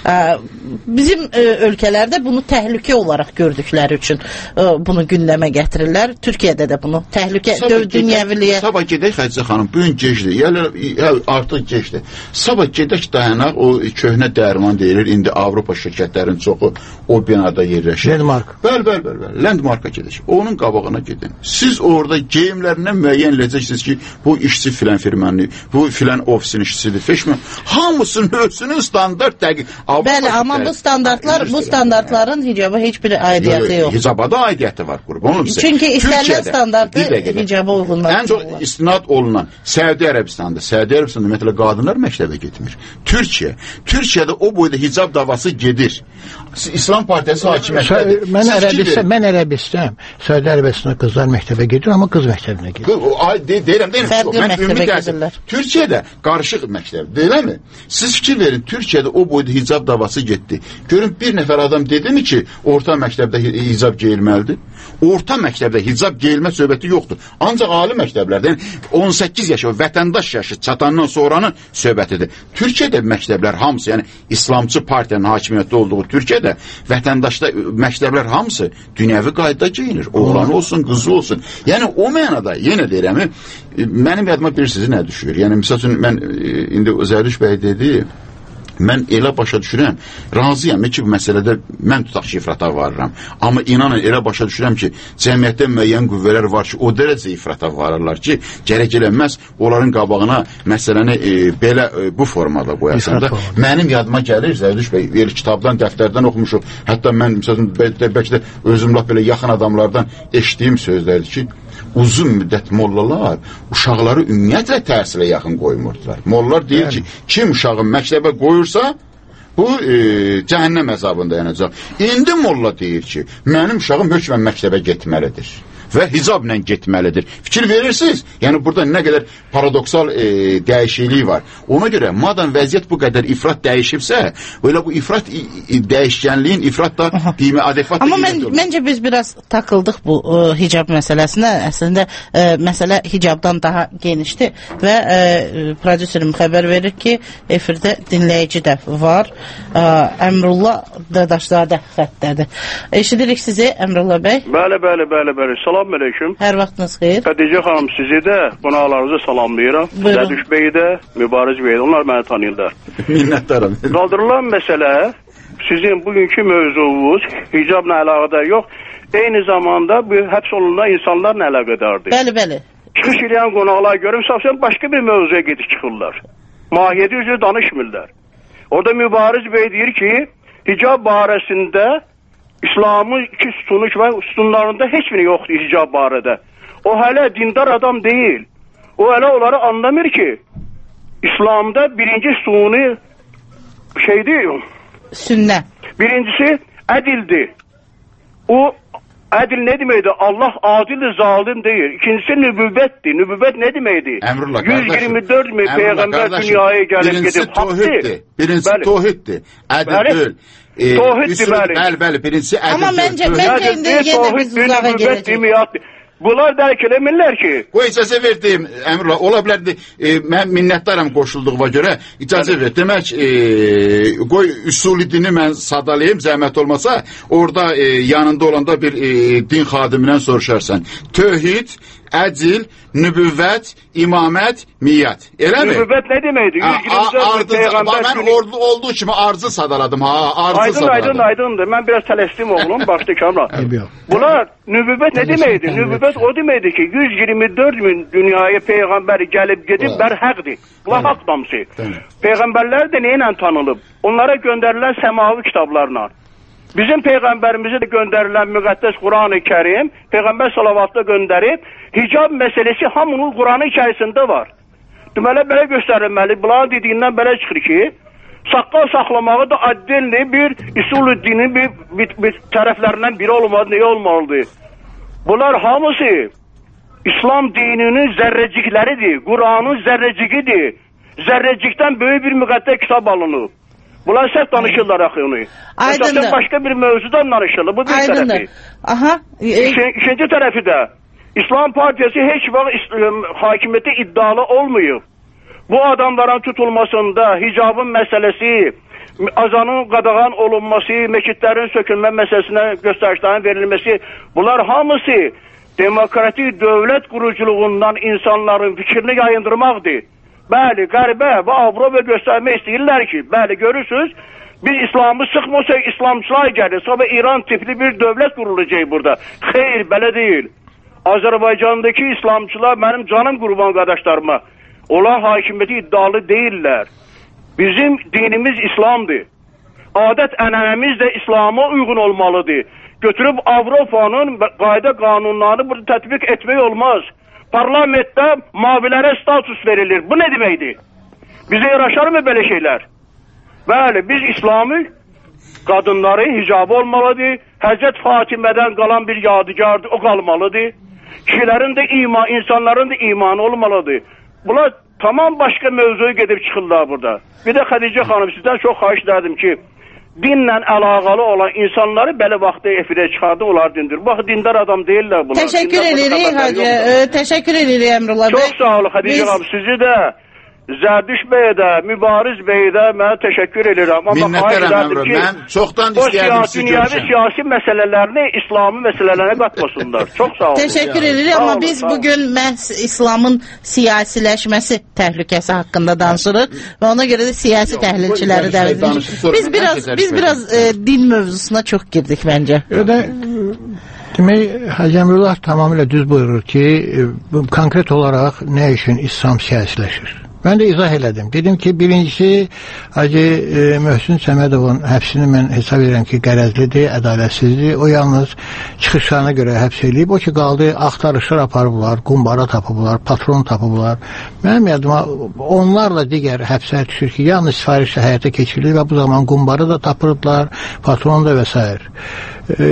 Bizim ölkələrdə bunu təhlükə olaraq gördükləri üçün bunu gündəmə gətirirlər. Türkiyədə də bunu təhlükə dünyəviliyə. Sabah gedək Xədicə xanım, bu gün gecdir. Yəni artıq gecdir. Sabah gedək dayanaq, o köhnə dərman deyilir. İndi Avropa şirkətlərinin çoxu o binada yerləşir. Landmark. Bəli, bəli, bəli. Landmarka gedək. Onun qabağına gedin. Siz orada geyimlərindən müəyyən edəcəksiniz ki, bu işçi filan firmanı, bu filan ofisin işçisidir. Feşmə hamısının ölçünün standart dəqiq. Bəli, amma bu standartlar, bu standartların hicaba heç bir aidiyyəti yox. Hicaba da aidiyyəti var, qurban olum sizə. Çünki istənilən standartı hicaba uyğunlaşdırılır. Ən çox istinad olunan Səudiyyə Ərəbistanında, Səudiyyə Ərəbistanda ümumiyyətlə qadınlar məktəbə getmir. Türkiyə, Türkiyədə o boyda hicab davası gedir. İslam Partiyası hakimiyyətdədir. Mən Ərəbistan, mən Ərəbistan, Səudiyyə Ərəbistanda qızlar məktəbə gedir, amma qız məktəbinə gedir. Deyirəm, deyirəm. Fərqli məktəbə gedirlər. Türkiyədə qarışıq məktəb, deyilmi? Siz fikir verin, Türkiyədə o boyda hicab davası getdi. Görün, bir nəfər adam dedi mi ki, orta məktəbdə hicab geyilməlidir? Orta məktəbdə hicab geyilmə söhbəti yoxdur. Ancaq ali məktəblərdən on səkkiz yaşı, vətəndaş yaşı çatandan sonranın söhbətidir. Türkiyədə məktəblər hamısı, yəni İslamçı partiyanın hakimiyyətdə olduğu Türkiyədə vətəndaşda məktəblər hamısı dünyəvi qaydada geyinir. Oğlanı olsun, qızı olsun. Yəni o mənada, yenə deyirəm, mənim yadıma bilirsiniz nə düşür? Yəni, misal üçün, mən indi Zərdüş bəy dedi, mən elə başa düşürəm, razıyam ki, bu məsələdə mən tutaq ki, ifrata varıram. Amma inanın, elə başa düşürəm ki, cəmiyyətdə müəyyən qüvvələr var ki, o dərəcə ifrata varırlar ki, gərək eləməz, onların qabağına məsələni e, belə e, bu formada qoyasın da. Mənim yadıma gəlir, Zərdüş bəy, bir kitabdan, dəftərdən oxumuşum. Hətta mən, məsələn, bəlkə də özüm laf belə yaxın adamlardan eşitdiyim sözlərdir ki, uzun müddət mollalar uşaqları ümumiyyətlə təhsilə yaxın qoymurdular. Mollalar deyir ki, kim uşağı məktəbə qoyursa, bu e, cəhənnəm əzabında yanacaq. İndi molla deyir ki, mənim uşağım hökmən məktəbə getməlidir və hicabla getməlidir. Fikir verirsiniz? Yəni burada nə qədər paradoksal e, dəyişiklik var. Ona görə madam vəziyyət bu qədər ifrat dəyişibsə, elə bu ifrat dəyişkənliyin ifrat da deyimi adekvat. Amma mən, məncə biz biraz takıldıq bu e, hicab məsələsinə. Əslində e, məsələ hicabdan daha genişdir və e, prodüserim xəbər verir ki, efirdə dinləyici də var. E, Əmrullah Dadaşzadə xəttədir. Eşidirik sizi, Əmrullah bəy. Bəli, bəli, bəli, bəli. Salam aleyküm. Hər vaxtınız xeyir. Xədicə xanım, sizi də, qonaqlarınızı salamlayıram. Zədüş bəyi də, Mübariz bəyi də, onlar məni tanıyırlar. Minnətdarım. Qaldırılan məsələ, sizin bugünkü mövzuvuz hicabla əlaqədar yox, eyni zamanda bu həbs olunan insanlarla əlaqədardır. Bəli, bəli. Çıxış edən qonaqlar görüm, səfsən başqa bir mövzuya gedib çıxırlar. Mahiyyəti üzrə danışmırlar. Orada Mübariz bəy deyir ki, hicab barəsində İslamın iki sütunu və sütunlarında heç biri yoxdur hicab barədə. O hələ dindar adam deyil. O hələ onları anlamır ki, İslamda birinci sütunu şeydir. Sünnə. Birincisi ədildir. O ədil nə deməkdir? Allah adildir, zalim deyil. İkincisi nübüvvətdir. Nübüvvət nə deməkdir? Əmrullah yüz iyirmi dörd min peyğəmbər dünyaya gəlib gedib. Birincisi tohiddir. Birincisi tohiddir. Ədil deyil. e, Tohiddir, bəli. Bəli, bəli, birincisi ədil. Amma məncə, məncə indi yenə biz uzağa gələcək. Bunlar dərk eləmirlər ki. Qoy icazə verdim, Əmrullah, ola bilərdi, e, mən minnətdaram qoşulduğuma görə, icazə ver. Demək, e, qoy üsuli dini mən sadalayayım, zəhmət olmasa, orada e, yanında olanda bir e, din xadimindən soruşarsan. Tövhid, ədil, nübüvvət, imamət, miyyət. Eləmi? Nübüvvət nə deməkdir? yüz yirmi dörd peyğəmbər mən ordu olduğu kimi arzı sadaladım. Ha, arzı aydın, sadaladım. Aydın, aydındır. Mən biraz tələsdim oğlum, başdı kamla. Bunlar nübüvvət nə deməkdir? Nübüvvət o deməkdir ki, yüz iyirmi dörd min dünyaya peyğəmbər gəlib gedib bərhəqdir. Bunlar haqq damsı. Peyğəmbərlər də nə ilə tanınıb? Onlara göndərilən səmavi kitablarla. Bizim Peyğəmbərimizə də göndərilən müqəddəs Quran-ı Kərim, Peyğəmbər salavatda göndərib, hicab məsələsi hamının Quran-ı içərisində var. Deməli, belə göstərilməli, bunların dediyindən belə çıxır ki, saqqal saxlamağı da addilli bir üsul-ü dinin bir, bir, bir tərəflərindən biri olmalı, nə olmalıdır? Bunlar hamısı İslam dininin zərrəcikləridir, Quranın zərrəcikidir. Zərrəcikdən böyük bir müqəddəs kitab alınıb. Bunlar səhv danışırlar axı onu. Aydındır. Başqa bir mövzudan danışırlar. Bu bir Aydındır. tərəfi. Aha. E İki, ikinci tərəfi də İslam Partiyası heç vaxt hakimiyyətə iddialı olmuyor. Bu adamların tutulmasında hicabın məsələsi, azanın qadağan olunması, məkidlərin sökülmə məsələsinə göstərişlərin verilməsi, bunlar hamısı demokratik dövlət quruculuğundan insanların fikrini yayındırmaqdır. Bəli, qəribə və Avropa göstərmək istəyirlər ki, bəli, görürsünüz, biz İslamı sıxmasaq, İslamçılar gəlir, sonra İran tipli bir dövlət qurulacaq burada. Xeyr, belə deyil. Azərbaycandakı İslamçılar mənim canım qurban qardaşlarıma, onlar hakimiyyəti iddialı deyirlər. Bizim dinimiz İslamdır. Adət ənənəmiz də İslama uyğun olmalıdır. Götürüb Avropanın qayda qanunlarını burada tətbiq etmək olmaz. Parlamentdə mavilərə status verilir. Bu nə deməkdir? Bizə yaraşar mı belə şeylər? Bəli, biz İslami qadınları hicabı olmalıdır. Həzrət Fatimədən qalan bir yadigardır, o qalmalıdır. Kişilərin də iman, insanların da imanı olmalıdır. Bunlar tamam başqa mövzuya gedib çıxırlar burada. Bir də Xədicə xanım, sizdən çox xahiş edirdim ki, dinlə əlaqəli olan insanları belə vaxtda efirə çıxardı, onlar dindir. Bax, dindar adam deyirlər bunlar. Təşəkkür edirik, Hacı. Təşəkkür edirik, Əmrullah bəy. Çox sağ olun, Xədicə xanım. Sizi də, Zərdüş bəyə də, Mübariz bəyə də mən təşəkkür edirəm. Minnətlərəm, Əmrullah. Mən çoxdan istəyərdim sizi görüşəm. O siyasi məsələlərini İslami məsələlərə qatmasınlar. Çox sağ olun. Təşəkkür edirik, amma biz bugün məhz İslamın siyasiləşməsi təhlükəsi haqqında danışırıq və ona görə də siyasi təhlilçiləri dəvət edirik. Biz biraz, biz biraz e, din mövzusuna çox girdik məncə. Ödə, demək, Hacı Əmrullah tamamilə düz buyurur ki, e, konkret olaraq nə üçün İslam siyasiləşir? Mən də izah elədim. Dedim ki, birincisi Hacı e, Möhsün Səmədovun həbsini mən hesab edirəm ki, qərəzlidir, ədalətsizdir. O yalnız çıxışlarına görə həbs eləyib. O ki, qaldı, axtarışlar aparıblar, qumbara tapıblar, patron tapıblar. Mənim yadıma onlarla digər həbslər düşür ki, yalnız sifarişlə həyata keçirilir və bu zaman qumbarı da tapırdılar, patron da və s. E,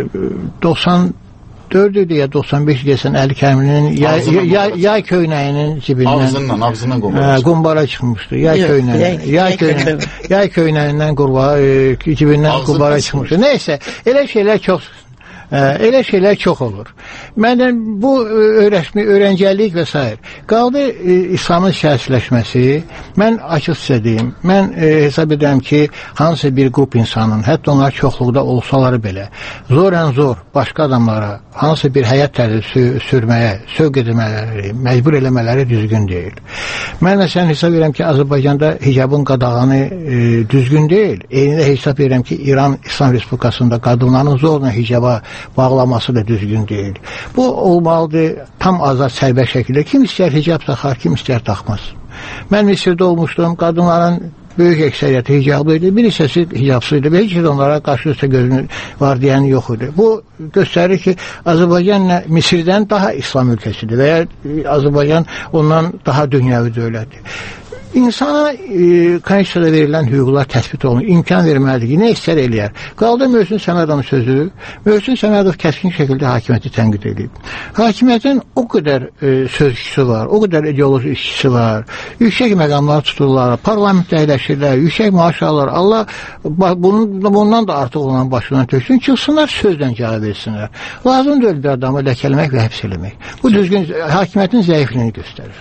doxsan dörd idi ya doxsan beş deyəsən Əli Kəmilinin yay, yay, yay köynəyinin cibindən ağzından, ağzından qumbara, ə, qumbara çıxmışdı. Yay köynəyi, yay köynəyi, yay köynəyindən qumbara, e, cibindən qumbara çıxmışdı. Nəysə, elə şeylər çox Ə, elə şeylər çox olur. Məndən bu öyrəşmə, öyrəncəlik və s. Qaldı e, İslamın siyasiləşməsi. Mən açıq sizə deyim, mən e, hesab edirəm ki, hansı bir qrup insanın, hətta onlar çoxluqda olsaları belə, zorən zor başqa adamlara hansı bir həyat tərzi sü sürməyə, sövq edilmələri, məcbur eləmələri düzgün deyil. Mən məsələn hesab edirəm ki, Azərbaycanda hicabın qadağanı e, düzgün deyil. Eynilə hesab edirəm ki, İran İslam Respublikasında qadınların zorla hicaba bağlaması da düzgün deyil. Bu olmalıdır tam azad sərbəst şəkildə. Kim istəyər hicab taxar, kim istəyər taxmaz. Mən Misirdə olmuşdum, qadınların böyük əksəriyyəti hicablı idi, bir hissəsi hicabsız idi və heç onlara qarşı üstə gözünü var deyən yox idi. Bu göstərir ki, Azərbaycan Misirdən daha İslam ölkəsidir və ya Azərbaycan ondan daha dünyəvi dövlətdir. insana e, konstitusiyada verilən hüquqlar təsbit olunur, imkan verməlidir ki, nə istər eləyər. Qaldı Möhsün Səmədovun sözü. Möhsün Səmədov kəskin şəkildə hakimiyyəti tənqid edib. Hakimiyyətin o qədər e, sözçüsü var, o qədər ideoloji işçisi var, yüksək məqamlar tuturlar, parlamentdə əyləşirlər, yüksək maaş alırlar. Allah bunun, bundan da artıq olan başından töksün, çıxsınlar sözlə cavab versinlər. Lazım deyil bir adamı ləkələmək və həbs eləmək. Bu düzgün hakimiyyətin zəifliyini göstərir.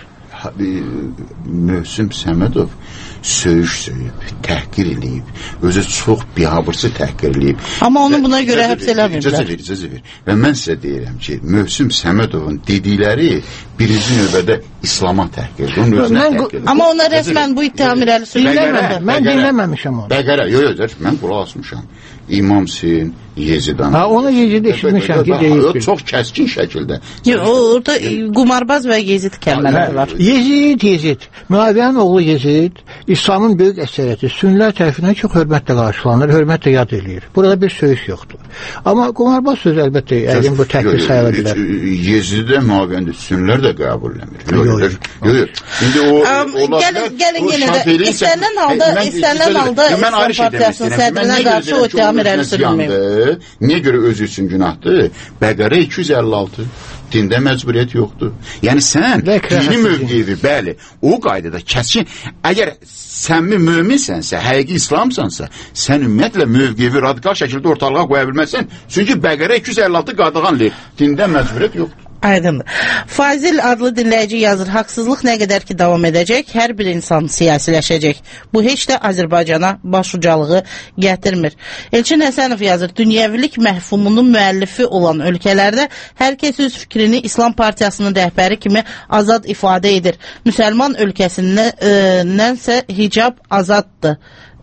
Möhsün Səmədov söyüş söyüb, təhqir eləyib, özü çox biabırçı təhqir eləyib. Amma onu buna görə həbs eləmirlər. İcazə ver, icazə ver. Və mən sizə deyirəm ki, Möhsün Səmədovun dedikləri birinci növbədə İslama təhqirdir. Onun özünə təhqirdir. Amma ona rəsmən bu ittiham irəli sürülmədi. Mən dinləməmişəm onu. Bəqərə, yox, yox, mən qulaq asmışam. İmam Hüseyin Yezidan. Ha, onu Yezid eşitmişəm ki, deyib. Çox kəskin şəkildə. Orada qumarbaz və Yezid kəlmələri var. Yezid, Yezid. Müaviyyənin oğlu Yezid, İslamın böyük əsəriyyəti, sünnilər tərəfindən çox hörmətlə qarşılanır, hörmətlə yad eləyir. Burada bir söyüş yoxdur. Amma qumarbaz sözü əlbəttə, əgin bu təhqir sayıla bilər. Yezidə müaviyyəndə sünnilər də qəbul eləmir. Yox, yox. İndi o, gəlin, gəlin yenə də, istənilən halda, istənilən halda İslam Partiyasının sədrinə qarşı o ittiham irəli sürülməyib. Niyə görə özü üçün günahdır? Bəqərə iki yüz əlli altı. Dində məcburiyyət yoxdur. Yəni sən dini mövqeyi, bəli, o qaydada kəskin, əgər səmimi möminsənsə, həqiqi İslamsansa, sən ümumiyyətlə mövqeyi radikal şəkildə ortalığa qoya bilməzsən. Çünki Bəqərə iki yüz əlli altı qadağandır. Dində məcburiyyət yoxdur. Aydındır. Fazil adlı dinləyici yazır, haqsızlıq nə qədər ki davam edəcək, hər bir insan siyasiləşəcək. Bu heç də Azərbaycana başucalığı gətirmir. Elçin Həsənov yazır, dünyəvilik məhfumunun müəllifi olan ölkələrdə hər kəs öz fikrini İslam Partiyasının rəhbəri kimi azad ifadə edir. Müsəlman ölkəsindənsə hicab azaddır.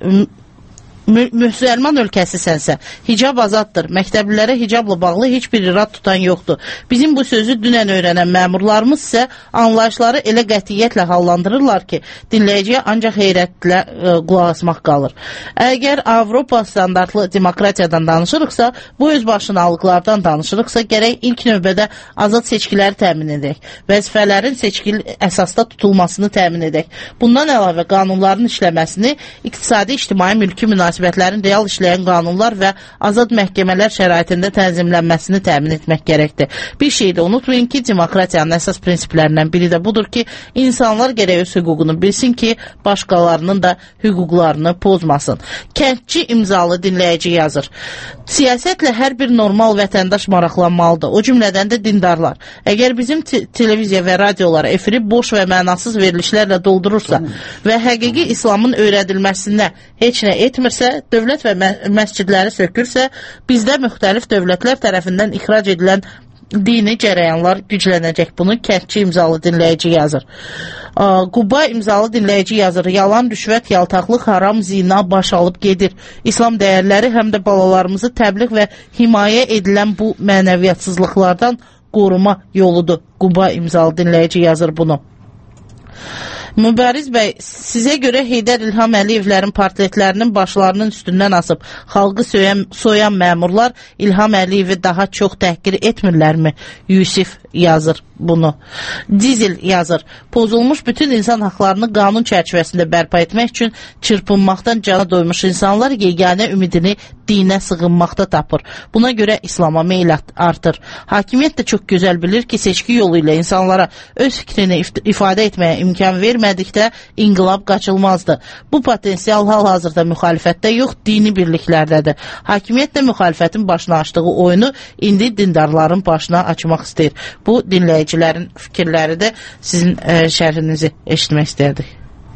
Müsəlman ölkəsisənsə hicab azaddır. Məktəblilərə hicabla bağlı heç bir irad tutan yoxdur. Bizim bu sözü dünən öyrənən məmurlarımız isə anlayışları elə qətiyyətlə hallandırırlar ki, dinləyiciyə ancaq heyrətlə ə, qulaq asmaq qalır. Əgər Avropa standartlı demokratiyadan danışırıqsa, bu özbaşınalıqlardan danışırıqsa, gərək ilk növbədə azad seçkiləri təmin edək. Vəzifələrin seçkili əsasda tutulmasını təmin edək. Bundan əlavə qanunların işləməsini, iqtisadi, ictimai, mülki münasibətləri münasibətlərin real işləyən qanunlar və azad məhkəmələr şəraitində tənzimlənməsini təmin etmək gərəkdir. Bir şey də unutmayın ki, demokratiyanın əsas prinsiplərindən biri də budur ki, insanlar gərək öz hüququnu bilsin ki, başqalarının da hüquqlarını pozmasın. Kəndçi imzalı dinləyici yazır. Siyasətlə hər bir normal vətəndaş maraqlanmalıdır. O cümlədən də dindarlar. Əgər bizim te televiziya və radiolara efiri boş və mənasız verilişlərlə doldurursa və həqiqi İslamın öyrədilməsinə heç nə etmirsə, dövlət və məscidləri sökürsə, bizdə müxtəlif dövlətlər tərəfindən ixrac edilən dini cərəyanlar güclənəcək. Bunu kəndçi imzalı dinləyici yazır. Quba imzalı dinləyici yazır. Yalan, rüşvət, yaltaqlıq, haram, zina baş alıb gedir. İslam dəyərləri həm də balalarımızı təbliğ və himayə edilən bu mənəviyyatsızlıqlardan qoruma yoludur. Quba imzalı dinləyici yazır bunu. Mübariz bəy, sizə görə Heydər İlham Əliyevlərin portretlərinin başlarının üstündən asıb xalqı soyan, soyan məmurlar İlham Əliyevi daha çox təhqir etmirlərmi? Yusif yazır bunu. Dizil yazır. Pozulmuş bütün insan haqlarını qanun çərçivəsində bərpa etmək üçün çırpınmaqdan cana doymuş insanlar yeganə ümidini dinə sığınmaqda tapır. Buna görə İslama meyl artır. Hakimiyyət də çox gözəl bilir ki, seçki yolu ilə insanlara öz fikrini if ifadə etməyə imkan vermədikdə inqilab qaçılmazdı. Bu potensial hal-hazırda müxalifətdə yox, dini birliklərdədir. Hakimiyyət də müxalifətin başına açdığı oyunu indi dindarların başına açmaq istəyir. Bu dinləyicilərin fikirləri də sizin ə, şərhinizi eşitmək istərdik.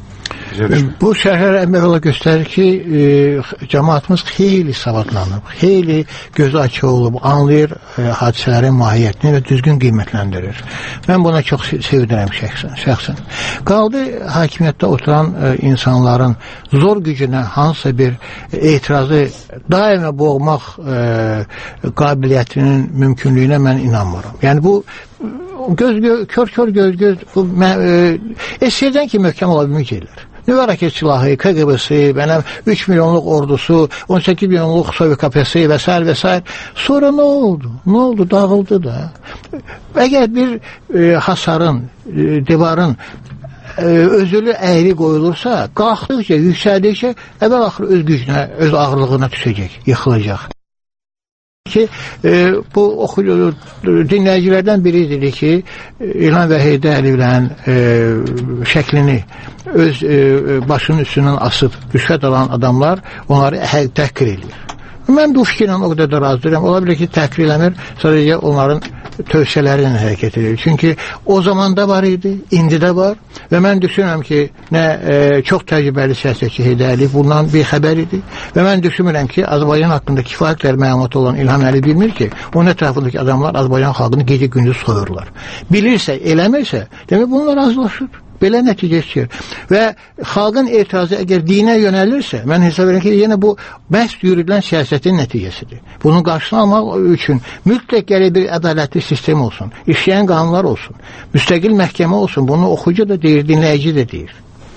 Bu şərhlər əmələ göstərir ki, e, cəmaatımız xeyli savadlanıb, xeyli gözü açıq olub, anlayır e, hadisələrin mahiyyətini və düzgün qiymətləndirir. Mən buna çox sevinirəm şəxsən. şəxsən. Qaldı hakimiyyətdə oturan e, insanların zor gücünə hansısa bir etirazı daima boğmaq e, qabiliyyətinin mümkünlüyünə mən inanmıram. Yəni bu göz göz, kör kör göz göz bu e, esirdən ki möhkəm ola bilməyəcəklər. Nüvə raket silahı, K G B-si, mənəm üç milyonluq ordusu, on səkkiz milyonluq Sovet K P S-i və s. və s. Sonra nə oldu? Nə oldu? Dağıldı da. Əgər bir e, hasarın, e, divarın özülü əyri qoyulursa, qalxdıqca, yüksəldikcə əvvəl-axır öz gücünə, öz ağırlığına düşəcək, yıxılacaq. Ki, e, bu oxuyucu dinləyicilərdən biri dedi ki, İlham Vəhidi Əliyevlərin e, şəklini öz e, başının üstündən asıb rüşvət alan adamlar onları təhqir edir. Mən bu fikirlə o qədər də razıyam. Ola bilər ki, təhqir eləmir, sadəcə onların tövsiyələri ilə hərəkət edir. Çünki o zamanda var idi, indi də var və mən düşünürəm ki, nə e, çox təcrübəli siyasətçi Heydər Əliyev bundan bir xəbər idi və mən düşünmürəm ki, Azərbaycan haqqında kifayət qədər məlumat olan İlham Əliyev bilmir ki, onun ətrafındakı adamlar Azərbaycan xalqını gecə-gündüz soyurlar. Bilirsə, eləmirsə, demək bunlar razılaşır. Belə nəticə çıxır. Və xalqın etirazı əgər dinə yönəlirsə, mən hesab edirəm ki, yenə bu bəhs yürüdülən siyasətin nəticəsidir. Bunun qarşısını almaq üçün mütləq gərək bir ədalətli sistem olsun, işləyən qanunlar olsun, müstəqil məhkəmə olsun. Bunu oxucu da deyir, dinləyici də deyir.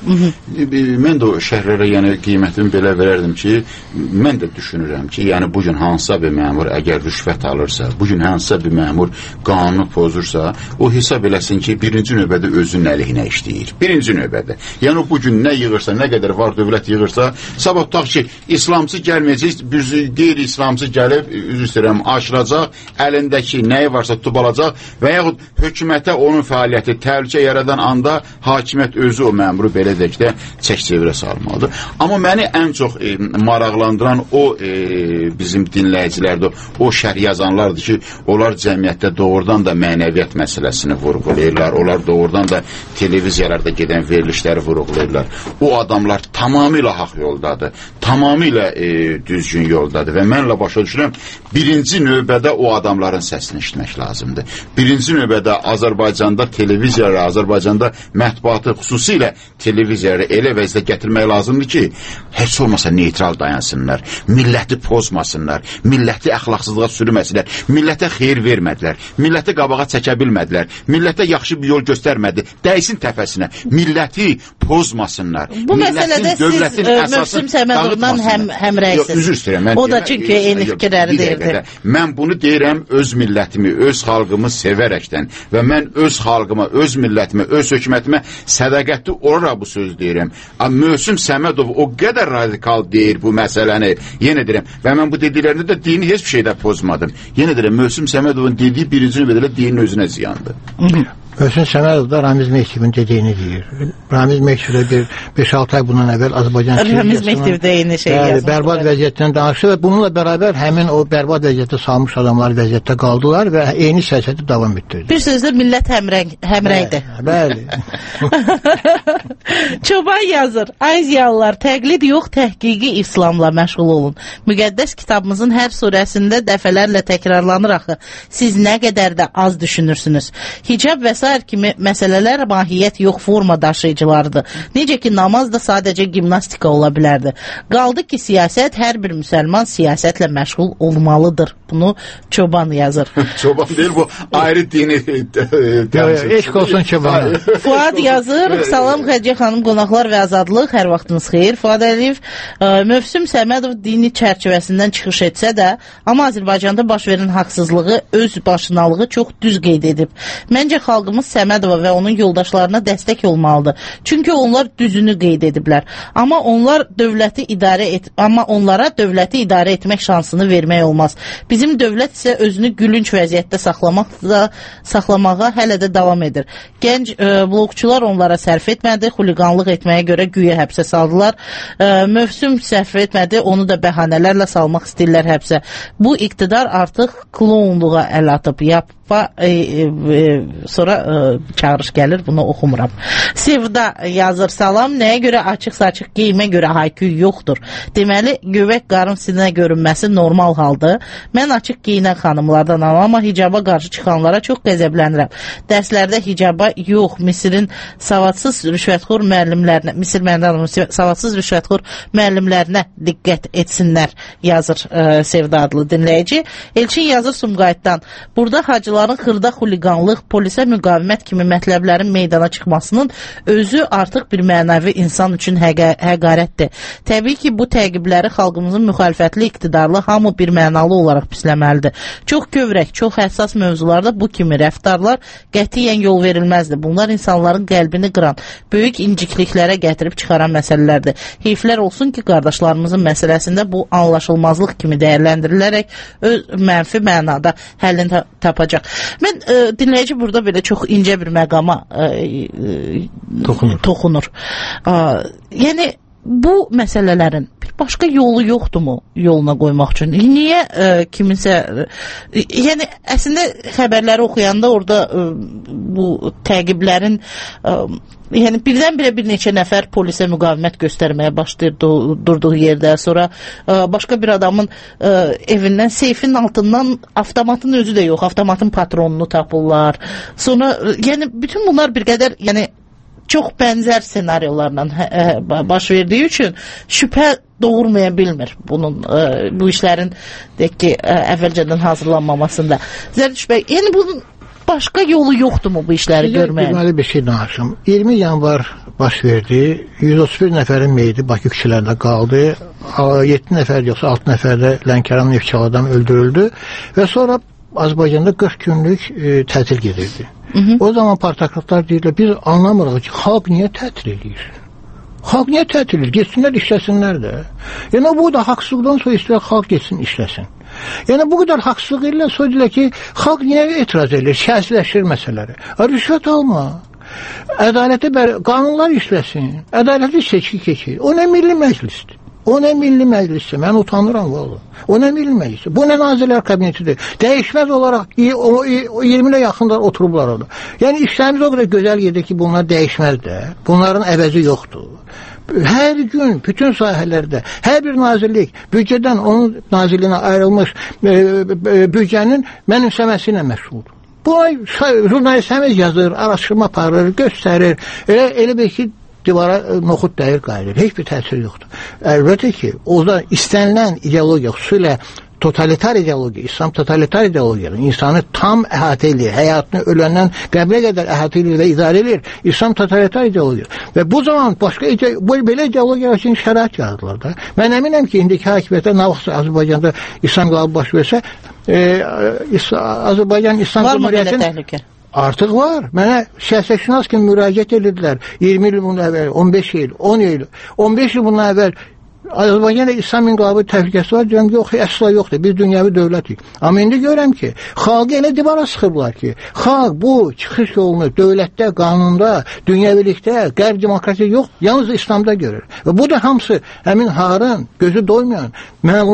Mən də o şərhlərə yəni qiymətimi belə verərdim ki, mən də düşünürəm ki, yəni bugün hansısa bir məmur əgər rüşvət alırsa, bugün hansısa bir məmur qanunu pozursa, o hesab eləsin ki, birinci növbədə özünün əleyhinə işləyir. Birinci növbədə. Yəni o bugün nə yığırsa, nə qədər var dövlət yığırsa, sabah tutaq ki, İslamçı gəlməyəcək, bir qeyri-İslamçı gəlib, üzr istəyirəm, aşıracaq, əlindəki nəyi varsa tutub alacaq və yaxud hökumətə onun fəaliyyəti təhlükə yaradan anda hakimiyyət özü o məmuru belə də çək-çevirə salmalıdır. Amma məni ən çox e, maraqlandıran o e, bizim dinləyicilərdə o şərh yazanlardır ki, onlar cəmiyyətdə doğrudan da mənəviyyat məsələsini vurğulayırlar, onlar doğrudan da televiziyalarda gedən verilişləri vurğulayırlar. O adamlar tamamilə haqq yoldadır, tamamilə e, düzgün yoldadır və mənlə başa düşürəm, birinci növbədə o adamların səsini eşitmək lazımdır. Birinci növbədə Azərbaycanda televiziyaları, Azərbaycanda mətbuatı xüsusilə televiziyaları elə vəzdə gətirmək lazımdır ki, heç olmasa neytral dayansınlar, milləti pozmasınlar, milləti əxlaqsızlığa sürməsinlər, millətə xeyir vermədilər, milləti qabağa çəkə bilmədilər, millətə yaxşı bir yol göstərmədi, dəysin təpəsinə, milləti pozmasınlar. Bu məsələdə siz Mövsüm Səmədovla həm, həmrəysiniz. O da çünki eyni fikirləri deyirdi. Mən bunu deyirəm öz millətimi, öz xalqımı sevərəkdən və mən öz xalqıma, öz millətimə, öz hökumətimə sədaqətli olaraq bu söz deyirəm. Mövsüm Səmədov o qədər radikal deyir bu məsələni. Yenə deyirəm və mən bu dediklərində də dini heç bir şeydə pozmadım. Yenə deyirəm, Mövsüm Səmədovun dediyi birinci növbədə dinin özünə ziyandır. Mövsüm Səmədov da Ramiz Mehtivin dediyini deyir. Ramiz Mehtiv də bir beş altı ay bundan əvvəl Azərbaycan Ramiz Mehtiv də eyni şey yazır. Bərbad vəziyyətdən danışdı və bununla bərabər həmin o bərbad vəziyyətdə salmış adamlar vəziyyətdə qaldılar və eyni siyasəti davam etdirdi. Bir sözlə millət həmrəng, həmrəydir. Bəli. Çoban yazır, ay ziyalılar, təqlid yox, təhqiqi İslamla məşğul olun. Müqəddəs kitabımızın hər surəsində dəfələrlə təkrarlanır axı. Siz nə qədər də az düşünürsünüz. Hicab və sair kimi məsələlər mahiyyət yox forma daşıyıcılarıdır. Necə ki, namaz da sadəcə gimnastika ola bilərdi. Qaldı ki, siyasət, hər bir müsəlman siyasətlə məşğul olmalıdır. Bunu Çoban yazır. Çoban deyil, bu ayrı dini eşq olsun Çoban. Fuad yazır, salam Xədicə xanım, qonaqlar və azadlıq, hər vaxtınız xeyir. Fuad Əliyev, Mövsüm Səmədov dini çərçivəsindən çıxış etsə də, amma Azərbaycanda baş verən haqsızlığı, öz başınalığı çox düz qeyd edib. Məncə xalqımız Səmədova və onun yoldaşlarına dəstək olmalıdır. Çünki onlar düzünü qeyd ediblər. Amma onlar dövləti idarə et, amma onlara dövləti idarə etmək şansını vermək olmaz. Bizim dövlət isə özünü gülünc vəziyyətdə saxlamaqla saxlamağa hələ də davam edir. Gənc e, blokçular onlara sərf etmədi, xuliqanlıq etməyə görə güya həbsə saldılar. E, Mövsüm sərf etmədi, onu da bəhanələrlə salmaq istəyirlər həbsə. Bu iqtidar artıq klounluğa əl atıb, yap E, e, sonra e, çağırış gəlir, bunu oxumuram. Sevda yazır, salam, nəyə görə açıq-saçıq geyimə görə hayküy yoxdur? Deməli, göbək qarın sinə görünməsi normal haldır. Mən açıq geyinən xanımlardan amma hicaba qarşı çıxanlara çox qəzəblənirəm. Dərslərdə hicaba yox, Misirin savadsız rüşvətxor müəllimlərinə, Misir məndən savadsız rüşvətxor müəllimlərinə diqqət etsinlər, yazır e, Sevda adlı dinləyici. Elçin yazır Sumqayıtdan. Burada hacılar insanların xırda xuliqanlıq, polisə müqavimət kimi mətləblərin meydana çıxmasının özü artıq bir mənəvi insan üçün həqə həqarətdir. Təbii ki, bu təqibləri xalqımızın müxalifətli, iqtidarlı hamı bir mənalı olaraq pisləməlidir. Çox kövrək, çox həssas mövzularda bu kimi rəftarlar qətiyyən yol verilməzdir. Bunlar insanların qəlbini qıran, böyük incikliklərə gətirib çıxaran məsələlərdir. Heyflər olsun ki, qardaşlarımızın məsələsində bu anlaşılmazlıq kimi dəyərləndirilərək öz mənfi mənada həllini tapacaq. Mən e, dinləyici burada belə çox incə bir məqama e, e, toxunur. toxunur. E, yəni bu məsələlərin bir başqa yolu yoxdurmu yoluna qoymaq üçün? Niyə e, kiminsə e, yəni əslində xəbərləri oxuyanda orada e, bu təqiblərin e, yəni birdən-birə bir neçə nəfər polisə müqavimət göstərməyə başlayır durduğu yerdə, sonra ə, başqa bir adamın ə, evindən, seyfin altından avtomatın özü də yox, avtomatın patronunu tapırlar. Sonra ə, yəni bütün bunlar bir qədər yəni çox bənzər senaryolarla ə, baş verdiyi üçün şübhə doğurmaya bilmir bunun ə, bu işlərin deyək ki, ə, əvvəlcədən hazırlanmamasında. Zərdüş bəy, yəni bunun başqa yolu yoxdurmu bu işləri görməyə? Deməli bir şey danışım. iyirmi yanvar baş verdi. yüz otuz bir nəfərin meyidi Bakı küçələrində qaldı. yeddi nəfər yoxsa altı nəfər də Lənkəran Neftçaladan öldürüldü və sonra Azərbaycanda qırx günlük e, tətil gedirdi. Hı -hı. O zaman partaklıqlar deyirlər, biz anlamırıq ki, xalq niyə tətil edir? Xalq niyə tətil edir? Getsinlər, işləsinlər də. Yəni bu da haqsızlıqdan sonra istəyir xalq getsin, işləsin. Yəni bu qədər haqsızlıq edirlər, sonra deyirlər ki, xalq niyə etiraz edir? Siyasiləşdirir məsələləri. Rüşvət alma. Ədalətə bər qanunlar işləsin. Ədalətli seçki keçir. O nə milli məclisdir? O nə milli məclisdir? Mən utanıram valla. O nə milli məclisdir? Bu nə nazirlər kabinetidir? Dəyişməz olaraq o iyirminə yaxınlar oturublar orada. Yəni işlərimiz o qədər gözəl gedir ki, bunlar dəyişməz də. Bunların əvəzi yoxdur. Hər gün bütün sahələrdə hər bir nazirlik büdcədən onun nazirliyinə ayrılmış e, e, büdcənin mənimsəməsi ilə məşğuldur. Bu ay jurnalistlərimiz yazır, araşdırma aparır, göstərir. Elə, elə bir ki, divara noxud dəyir qayıdır. Heç bir təsir yoxdur. Əlbəttə ki, orada istənilən ideologiya, xüsusilə totalitar ideologiya, İslam totalitar ideologiyadır. İnsanı tam əhatə edir, həyatını öləndən qəblə qədər əhatə edir və idarə edir. İslam totalitar ideologiyadır. Və bu zaman başqa bu belə ideologiya üçün şərait yaradılar da. Mən əminəm ki, indiki hakimiyyətə nə vaxt Azərbaycanda İslam inqilabı baş versə, e, Azərbaycan İslam Cumhuriyyətinin artıq var. Mənə siyasətşünas kimi müraciət edirdilər. iyirmi il bundan əvvəl, on beş il, on il, on beş il bundan əvvəl Azərbaycanda İslam inqilabı təhlükəsi var. Deyirəm, yox, əsla yoxdur. Biz dünyəvi dövlətik. Amma indi görürəm ki, xalqı elə divara sıxıblar ki, xalq bu çıxış yolunu dövlətdə, qanunda, dünyəvilikdə, qərb demokratiya yox, yalnız İslamda görür. Və bu da hamısı həmin harın, gözü doymayan məmur,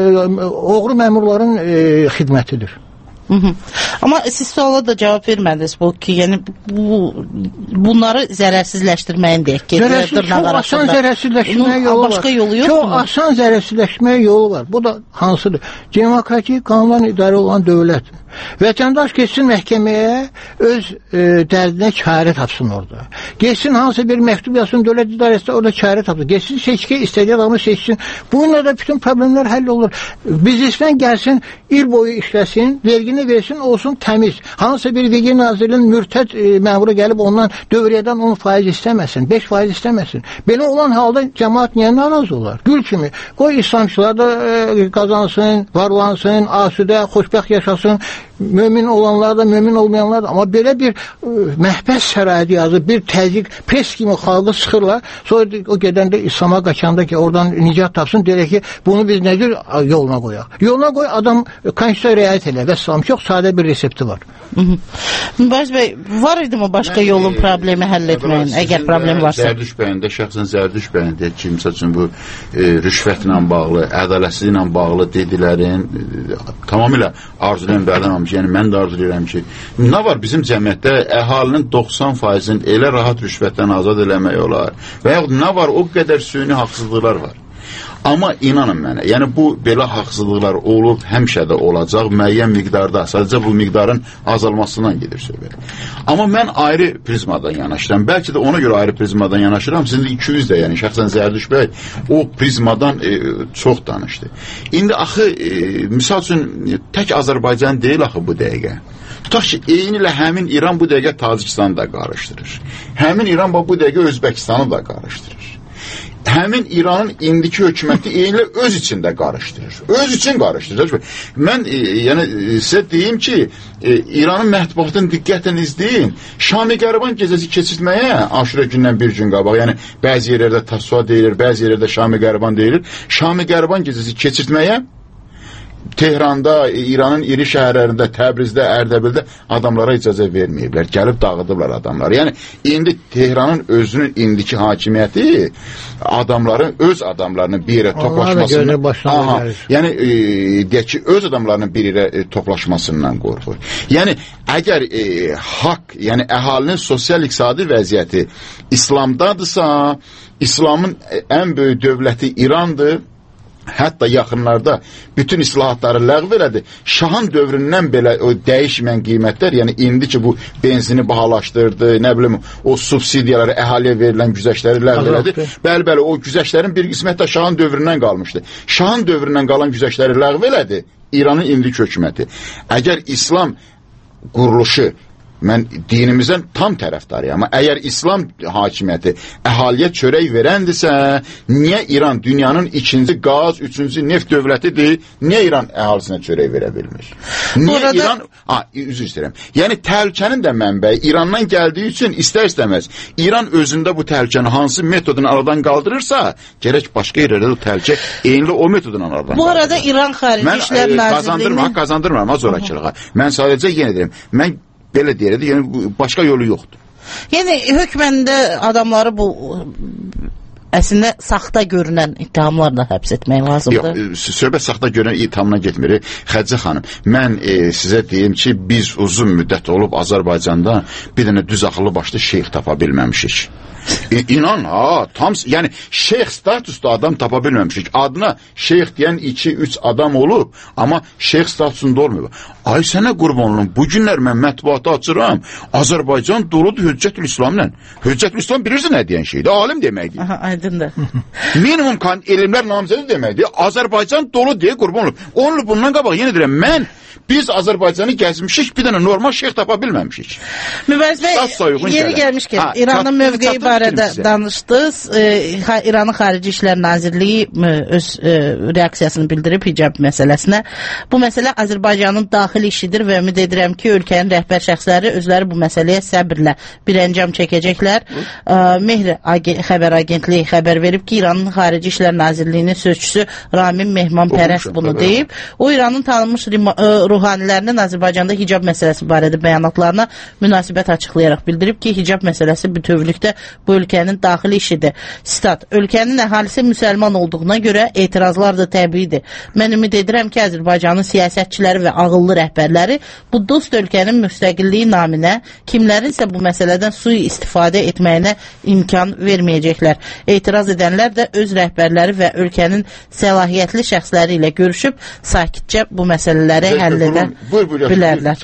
oğru məmurların e, xidmətidir. Hı -hı. Amma siz suala da cavab vermədiniz bu ki, yəni bu bunları zərərsizləşdirməyin deyək ki, Zərərsiz, çox asan zərərsizləşməyə yolu var. Başqa yolu yoxdur. Çox asan zərərsizləşməyə yolu var. Bu da hansıdır? Demokratik, qanunla idarə olan dövlət. Vətəndaş geçsin məhkəməyə, öz e, dərdinə çarə tapsın orada. Geçsin hansı bir məktub yazsın, dövlət idarəsində orada çarə tapsın. Geçsin seçki, istədiyi adamı seçsin. Bununla da bütün problemlər həll olur. Biznesmen gəlsin, il boyu işləsin, vergini versin, olsun təmiz. Hansı bir vergi nazirinin mürtəd e, məmuru gəlib ondan dövriyyədən on faiz istəməsin, beş faiz istəməsin. Belə olan halda cəmaat niyə narazı olar? Gül kimi. Qoy İslamçılar da e, qazansın, varlansın, asudə, xoşbəxt yaşasın. Mömin olanlar da, mömin olmayanlar da. Amma belə bir e, məhbəs şəraiti yazır, bir təzyiq, pres kimi xalqı sıxırlar. Sonra o gedəndə İslam'a qaçanda ki, oradan nicat tapsın, deyək ki, bunu biz necə yoluna qoyaq? Yoluna qoy, adam konstitusiyaya riayət elə və İslam çox sadə bir resepti var. Mübariz bəy, var idi mi başqa mən, yolun problemi həll etməyin, əgər problem varsa? Zərdüş bəyində, şəxsən Zərdüş bəyində ki, misal üçün bu e, rüşvətlə bağlı, ədalətsizliklə bağlı dedilərin e, tamamilə arzulayın bərdən almış. Yəni mən də arzulayıram ki, nə var bizim cəmiyyətdə əhalinin doxsan faizini elə rahat rüşvətdən azad eləmək olar və yaxud nə var o qədər süni haqsızlıqlar var. Amma inanın mənə, yəni bu belə haqsızlıqlar olub, həmişə də olacaq, müəyyən miqdarda, sadəcə bu miqdarın azalmasından gedir söhbət. Amma mən ayrı prizmadan yanaşıram, bəlkə də ona görə ayrı prizmadan yanaşıram, sizin də iki yüz də, yəni şəxsən Zərdüş bəy o prizmadan e, çox danışdı. İndi axı, e, misal üçün, tək Azərbaycan deyil axı bu dəqiqə. Tutaq ki, eyni ilə həmin İran bu dəqiqə Tacikistanı da qarışdırır. Həmin İran bu dəqiqə Özbəkistanı da qarışdırır. Həmin İranın indiki hökuməti eyni öz içində qarışdırır. Öz üçün qarışdırır. Mən e, yəni sizə deyim ki, e, İranın mətbuatını diqqətlə izləyin. Şam-ı Qəriban gecəsi keçirtməyə aşura gündən bir gün qabaq, yəni bəzi yerlərdə Tasva deyilir, bəzi yerlərdə Şam-ı Qəriban deyilir. Şam-ı Qəriban gecəsi keçirtməyə Tehranda, İranın iri şəhərlərində, Təbrizdə, Ərdəbildə adamlara icazə verməyiblər. Gəlib dağıdıblar adamları. Yəni, indi Tehranın özünün indiki hakimiyyəti adamların, öz adamlarının bir yerə toplaşmasından, aha, yəni, e, deyək ki, öz adamlarının bir yerə e, toplaşmasından qorxur. Yəni, əgər e, haqq, yəni əhalinin sosial-iqtisadi vəziyyəti İslamdadırsa, İslamın ən böyük dövləti İrandır. Hətta yaxınlarda bütün islahatları ləğv elədi. Şahın dövründən belə o dəyişməyən qiymətlər, yəni indi ki bu benzini bahalaşdırdı, nə bilim o subsidiyaları, əhaliyə verilən güzəştləri ləğv elədi. Bəli, bəli, o güzəştlərin bir qismət də şahın dövründən qalmışdı. Şahın dövründən qalan güzəştləri ləğv elədi İranın indiki hökuməti. Əgər İslam quruluşu, mən dinimizdən tam tərəfdarıyam, amma əgər İslam hakimiyyəti əhaliyə çörək verəndirsə, niyə İran dünyanın ikinci qaz, üçüncü neft dövlətidir, niyə İran əhalisinə çörək verə bilmir? Niyə Burada... İran, ha, üzr istəyirəm, yəni təhlükənin də mənbəyi İrandan gəldiyi üçün istər-istəməz, İran özündə bu təhlükəni hansı metodunu aradan qaldırırsa, gərək başqa yerlərdə o təhlükə eyni o metodunu aradan Bu arada qaldırır. İran Xarici İşlər Nazirliyinin... Mən qazandırmam, qazandırmam, az zorakılığa. Mən sadəcə yenə deyirəm, mən belə deyirdi, yəni başqa yolu yoxdur. Yəni hökməndə adamları bu əslində saxta görünən ittihamlarla həbs etmək lazımdır. Yox, söhbət saxta görünən ittihamına getmir. Xədicə xanım, mən e, sizə deyim ki, biz uzun müddət olub Azərbaycanda bir dənə düz axıllı başlı şeyx tapa bilməmişik. E, inan ha, tam, yəni şeyx statusda adam tapa bilməmişik. Adına şeyx deyən iki üç adam olub, amma şeyx statusunda olmuyor. Ay sənə qurban olun, bu günlər mən mətbuatı açıram, Azərbaycan doludur Hüccətül İslamla. Hüccətül İslam bilirsin nə deyən şeydir, alim deməkdir. Aha, aydındır. Minimum kan, elmlər namizədi deməkdir, Azərbaycan dolu deyə qurban olun. Onunla bundan qabaq, yenə deyirəm, mən biz Azərbaycanı gəzmişik, bir dənə normal şeyx tapa bilməmişik. Mübariz bəy, yeri gəlmişkən, ha, İranın mövqeyi barədə danışdınız. E, İranın Xarici İşlər Nazirliyi öz e, reaksiyasını bildirib hicab məsələsinə. Bu məsələ Azərbaycanın daxili işidir və ümid edirəm ki, ölkənin rəhbər şəxsləri özləri bu məsələyə səbirlə bir əncam çəkəcəklər. E, Mehr Agen xəbər agentliyi xəbər verib ki, İranın Xarici İşlər Nazirliyinin sözçüsü Ramin Mehmanpərəst bunu deyib. O, İranın tanınmış ruhanilərinin Azərbaycanda hicab məsələsi barədə bəyanatlarına münasibət açıqlayaraq bildirib ki, hicab məsələsi bütövlükdə bu ölkənin daxili işidir. Stat, ölkənin əhalisi müsəlman olduğuna görə etirazlar da təbiidir. Mən ümid edirəm ki, Azərbaycanın siyasətçiləri və ağıllı rəhbərləri bu dost ölkənin müstəqilliyi naminə kimlərinsə bu məsələdən sui istifadə etməyinə imkan verməyəcəklər. Etiraz edənlər də öz rəhbərləri və ölkənin səlahiyyətli şəxsləri ilə görüşüb sakitcə bu məsələləri həll edə bilərlər.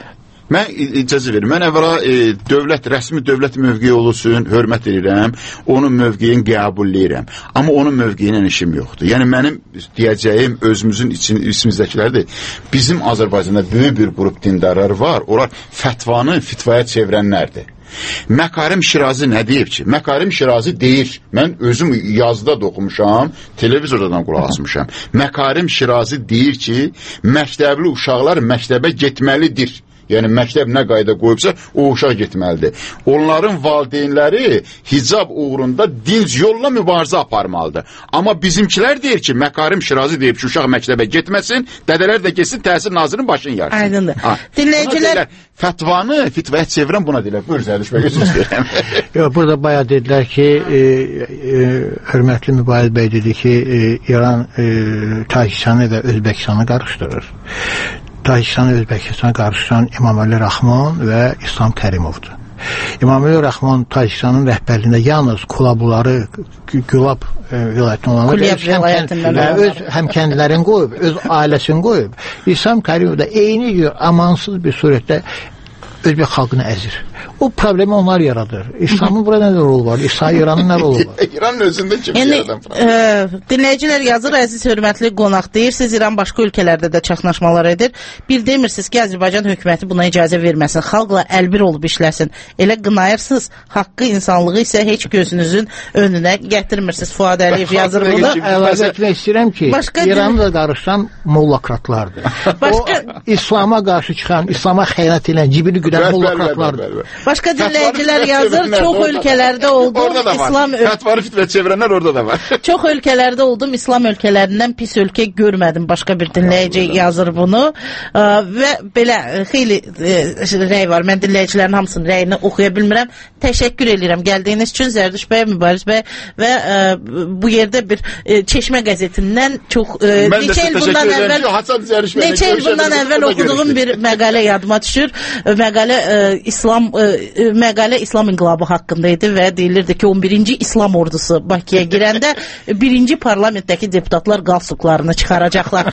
Mən icazə verim. Mən əvvəla e, dövlət, rəsmi dövlət mövqeyi olursun, hörmət edirəm, onun mövqeyini qəbulləyirəm. Amma onun mövqeyinin işim yoxdur. Yəni mənim deyəcəyim özümüzün için, içimizdəkilərdir. Bizim Azərbaycanda böyük bir qrup dindarlar var. Onlar fətvanı fitvaya çevirənlərdir. Məkarim Şirazi nə deyib ki? Məkarim Şirazi deyir, mən özüm yazıda da oxumuşam, televizordan qulaq asmışam. Məkarim Şirazi deyir ki, məktəbli uşaqlar məktəbə getməlidir. Yəni məktəb nə qayda qoyubsa, o uşaq getməlidir. Onların valideynləri hicab uğrunda dinc yolla mübarizə aparmalıdır. Amma bizimkilər deyir ki, Məkarim Şirazi deyib ki, uşaq məktəbə getməsin, dədələr də getsin, Təhsil Nazirinin başını yarsın. Aydındır. Dinləyicilər fətvanı fitvaya çevirən buna deyirlər. Buyur Zərdiş bəy, özür istəyirəm. Yox, burada bayağı dedilər ki, e, e, hörmətli Mübariz bəy dedi ki, e, İran e, Tacikistanı və Özbəkistanı qarışdırır. Tacikistanı, Özbəkistanı qarşılayan İmaməli Rəxman və İslam Kərimovdur. İmaməli Rəxman Tacikistanın rəhbərliyində yalnız Kulabuları, Gülab e, vilayətindən olanlar, öz həmkəndlərini qoyub, öz ailəsini qoyub. İslam Kərimov da eyni amansız bir surətdə Özbək xalqını əzir. O problemi onlar yaradır. İslamın burada nə rolu var? İsa İranın nə rolu var? İranın özündə kim yəni, yaradan e, dinləyicilər yazır, əziz hörmətli qonaq deyir, siz İran başqa ölkələrdə də çaxnaşmalar edir. Bir demirsiniz ki, Azərbaycan hökuməti buna icazə verməsin, xalqla əlbir olub işləsin. Elə qınayırsınız, haqqı, insanlığı isə heç gözünüzün önünə gətirmirsiniz. Fuad Əliyev yazır bunu. Əlavə etmək istəyirəm ki, Başqa İranı da qarışan mollakratlardır. Başqa... O, İslama qarşı çıxan, İslama xəyanət edən, cibini güdən mollakratlardır. Başqa dinləyicilər yazır, çox ölkələrdə oldum, İslam Fətvarı fitrət çevirənlər orada da var. Çox ölkələrdə oldum, İslam ölkələrindən pis ölkə görmədim. Başqa bir dinləyici yazır bunu. Ə, və belə xeyli ə, rəy var. Mən dinləyicilərin hamısının rəyini oxuya bilmirəm. Təşəkkür edirəm gəldiyiniz üçün Zərdüş bəy, Mübariz bəy və ə, bu yerdə bir ə, Çeşmə qəzetindən çox ə, neçə il bundan əvvəl neçə il bundan əvvəl oxuduğum bir məqalə yadıma düşür. Məqalə ə, İslam ə, məqalə İslam inqilabı haqqında idi və deyilirdi ki, on birinci İslam ordusu Bakıya girəndə birinci parlamentdəki deputatlar qalstuklarını çıxaracaqlar.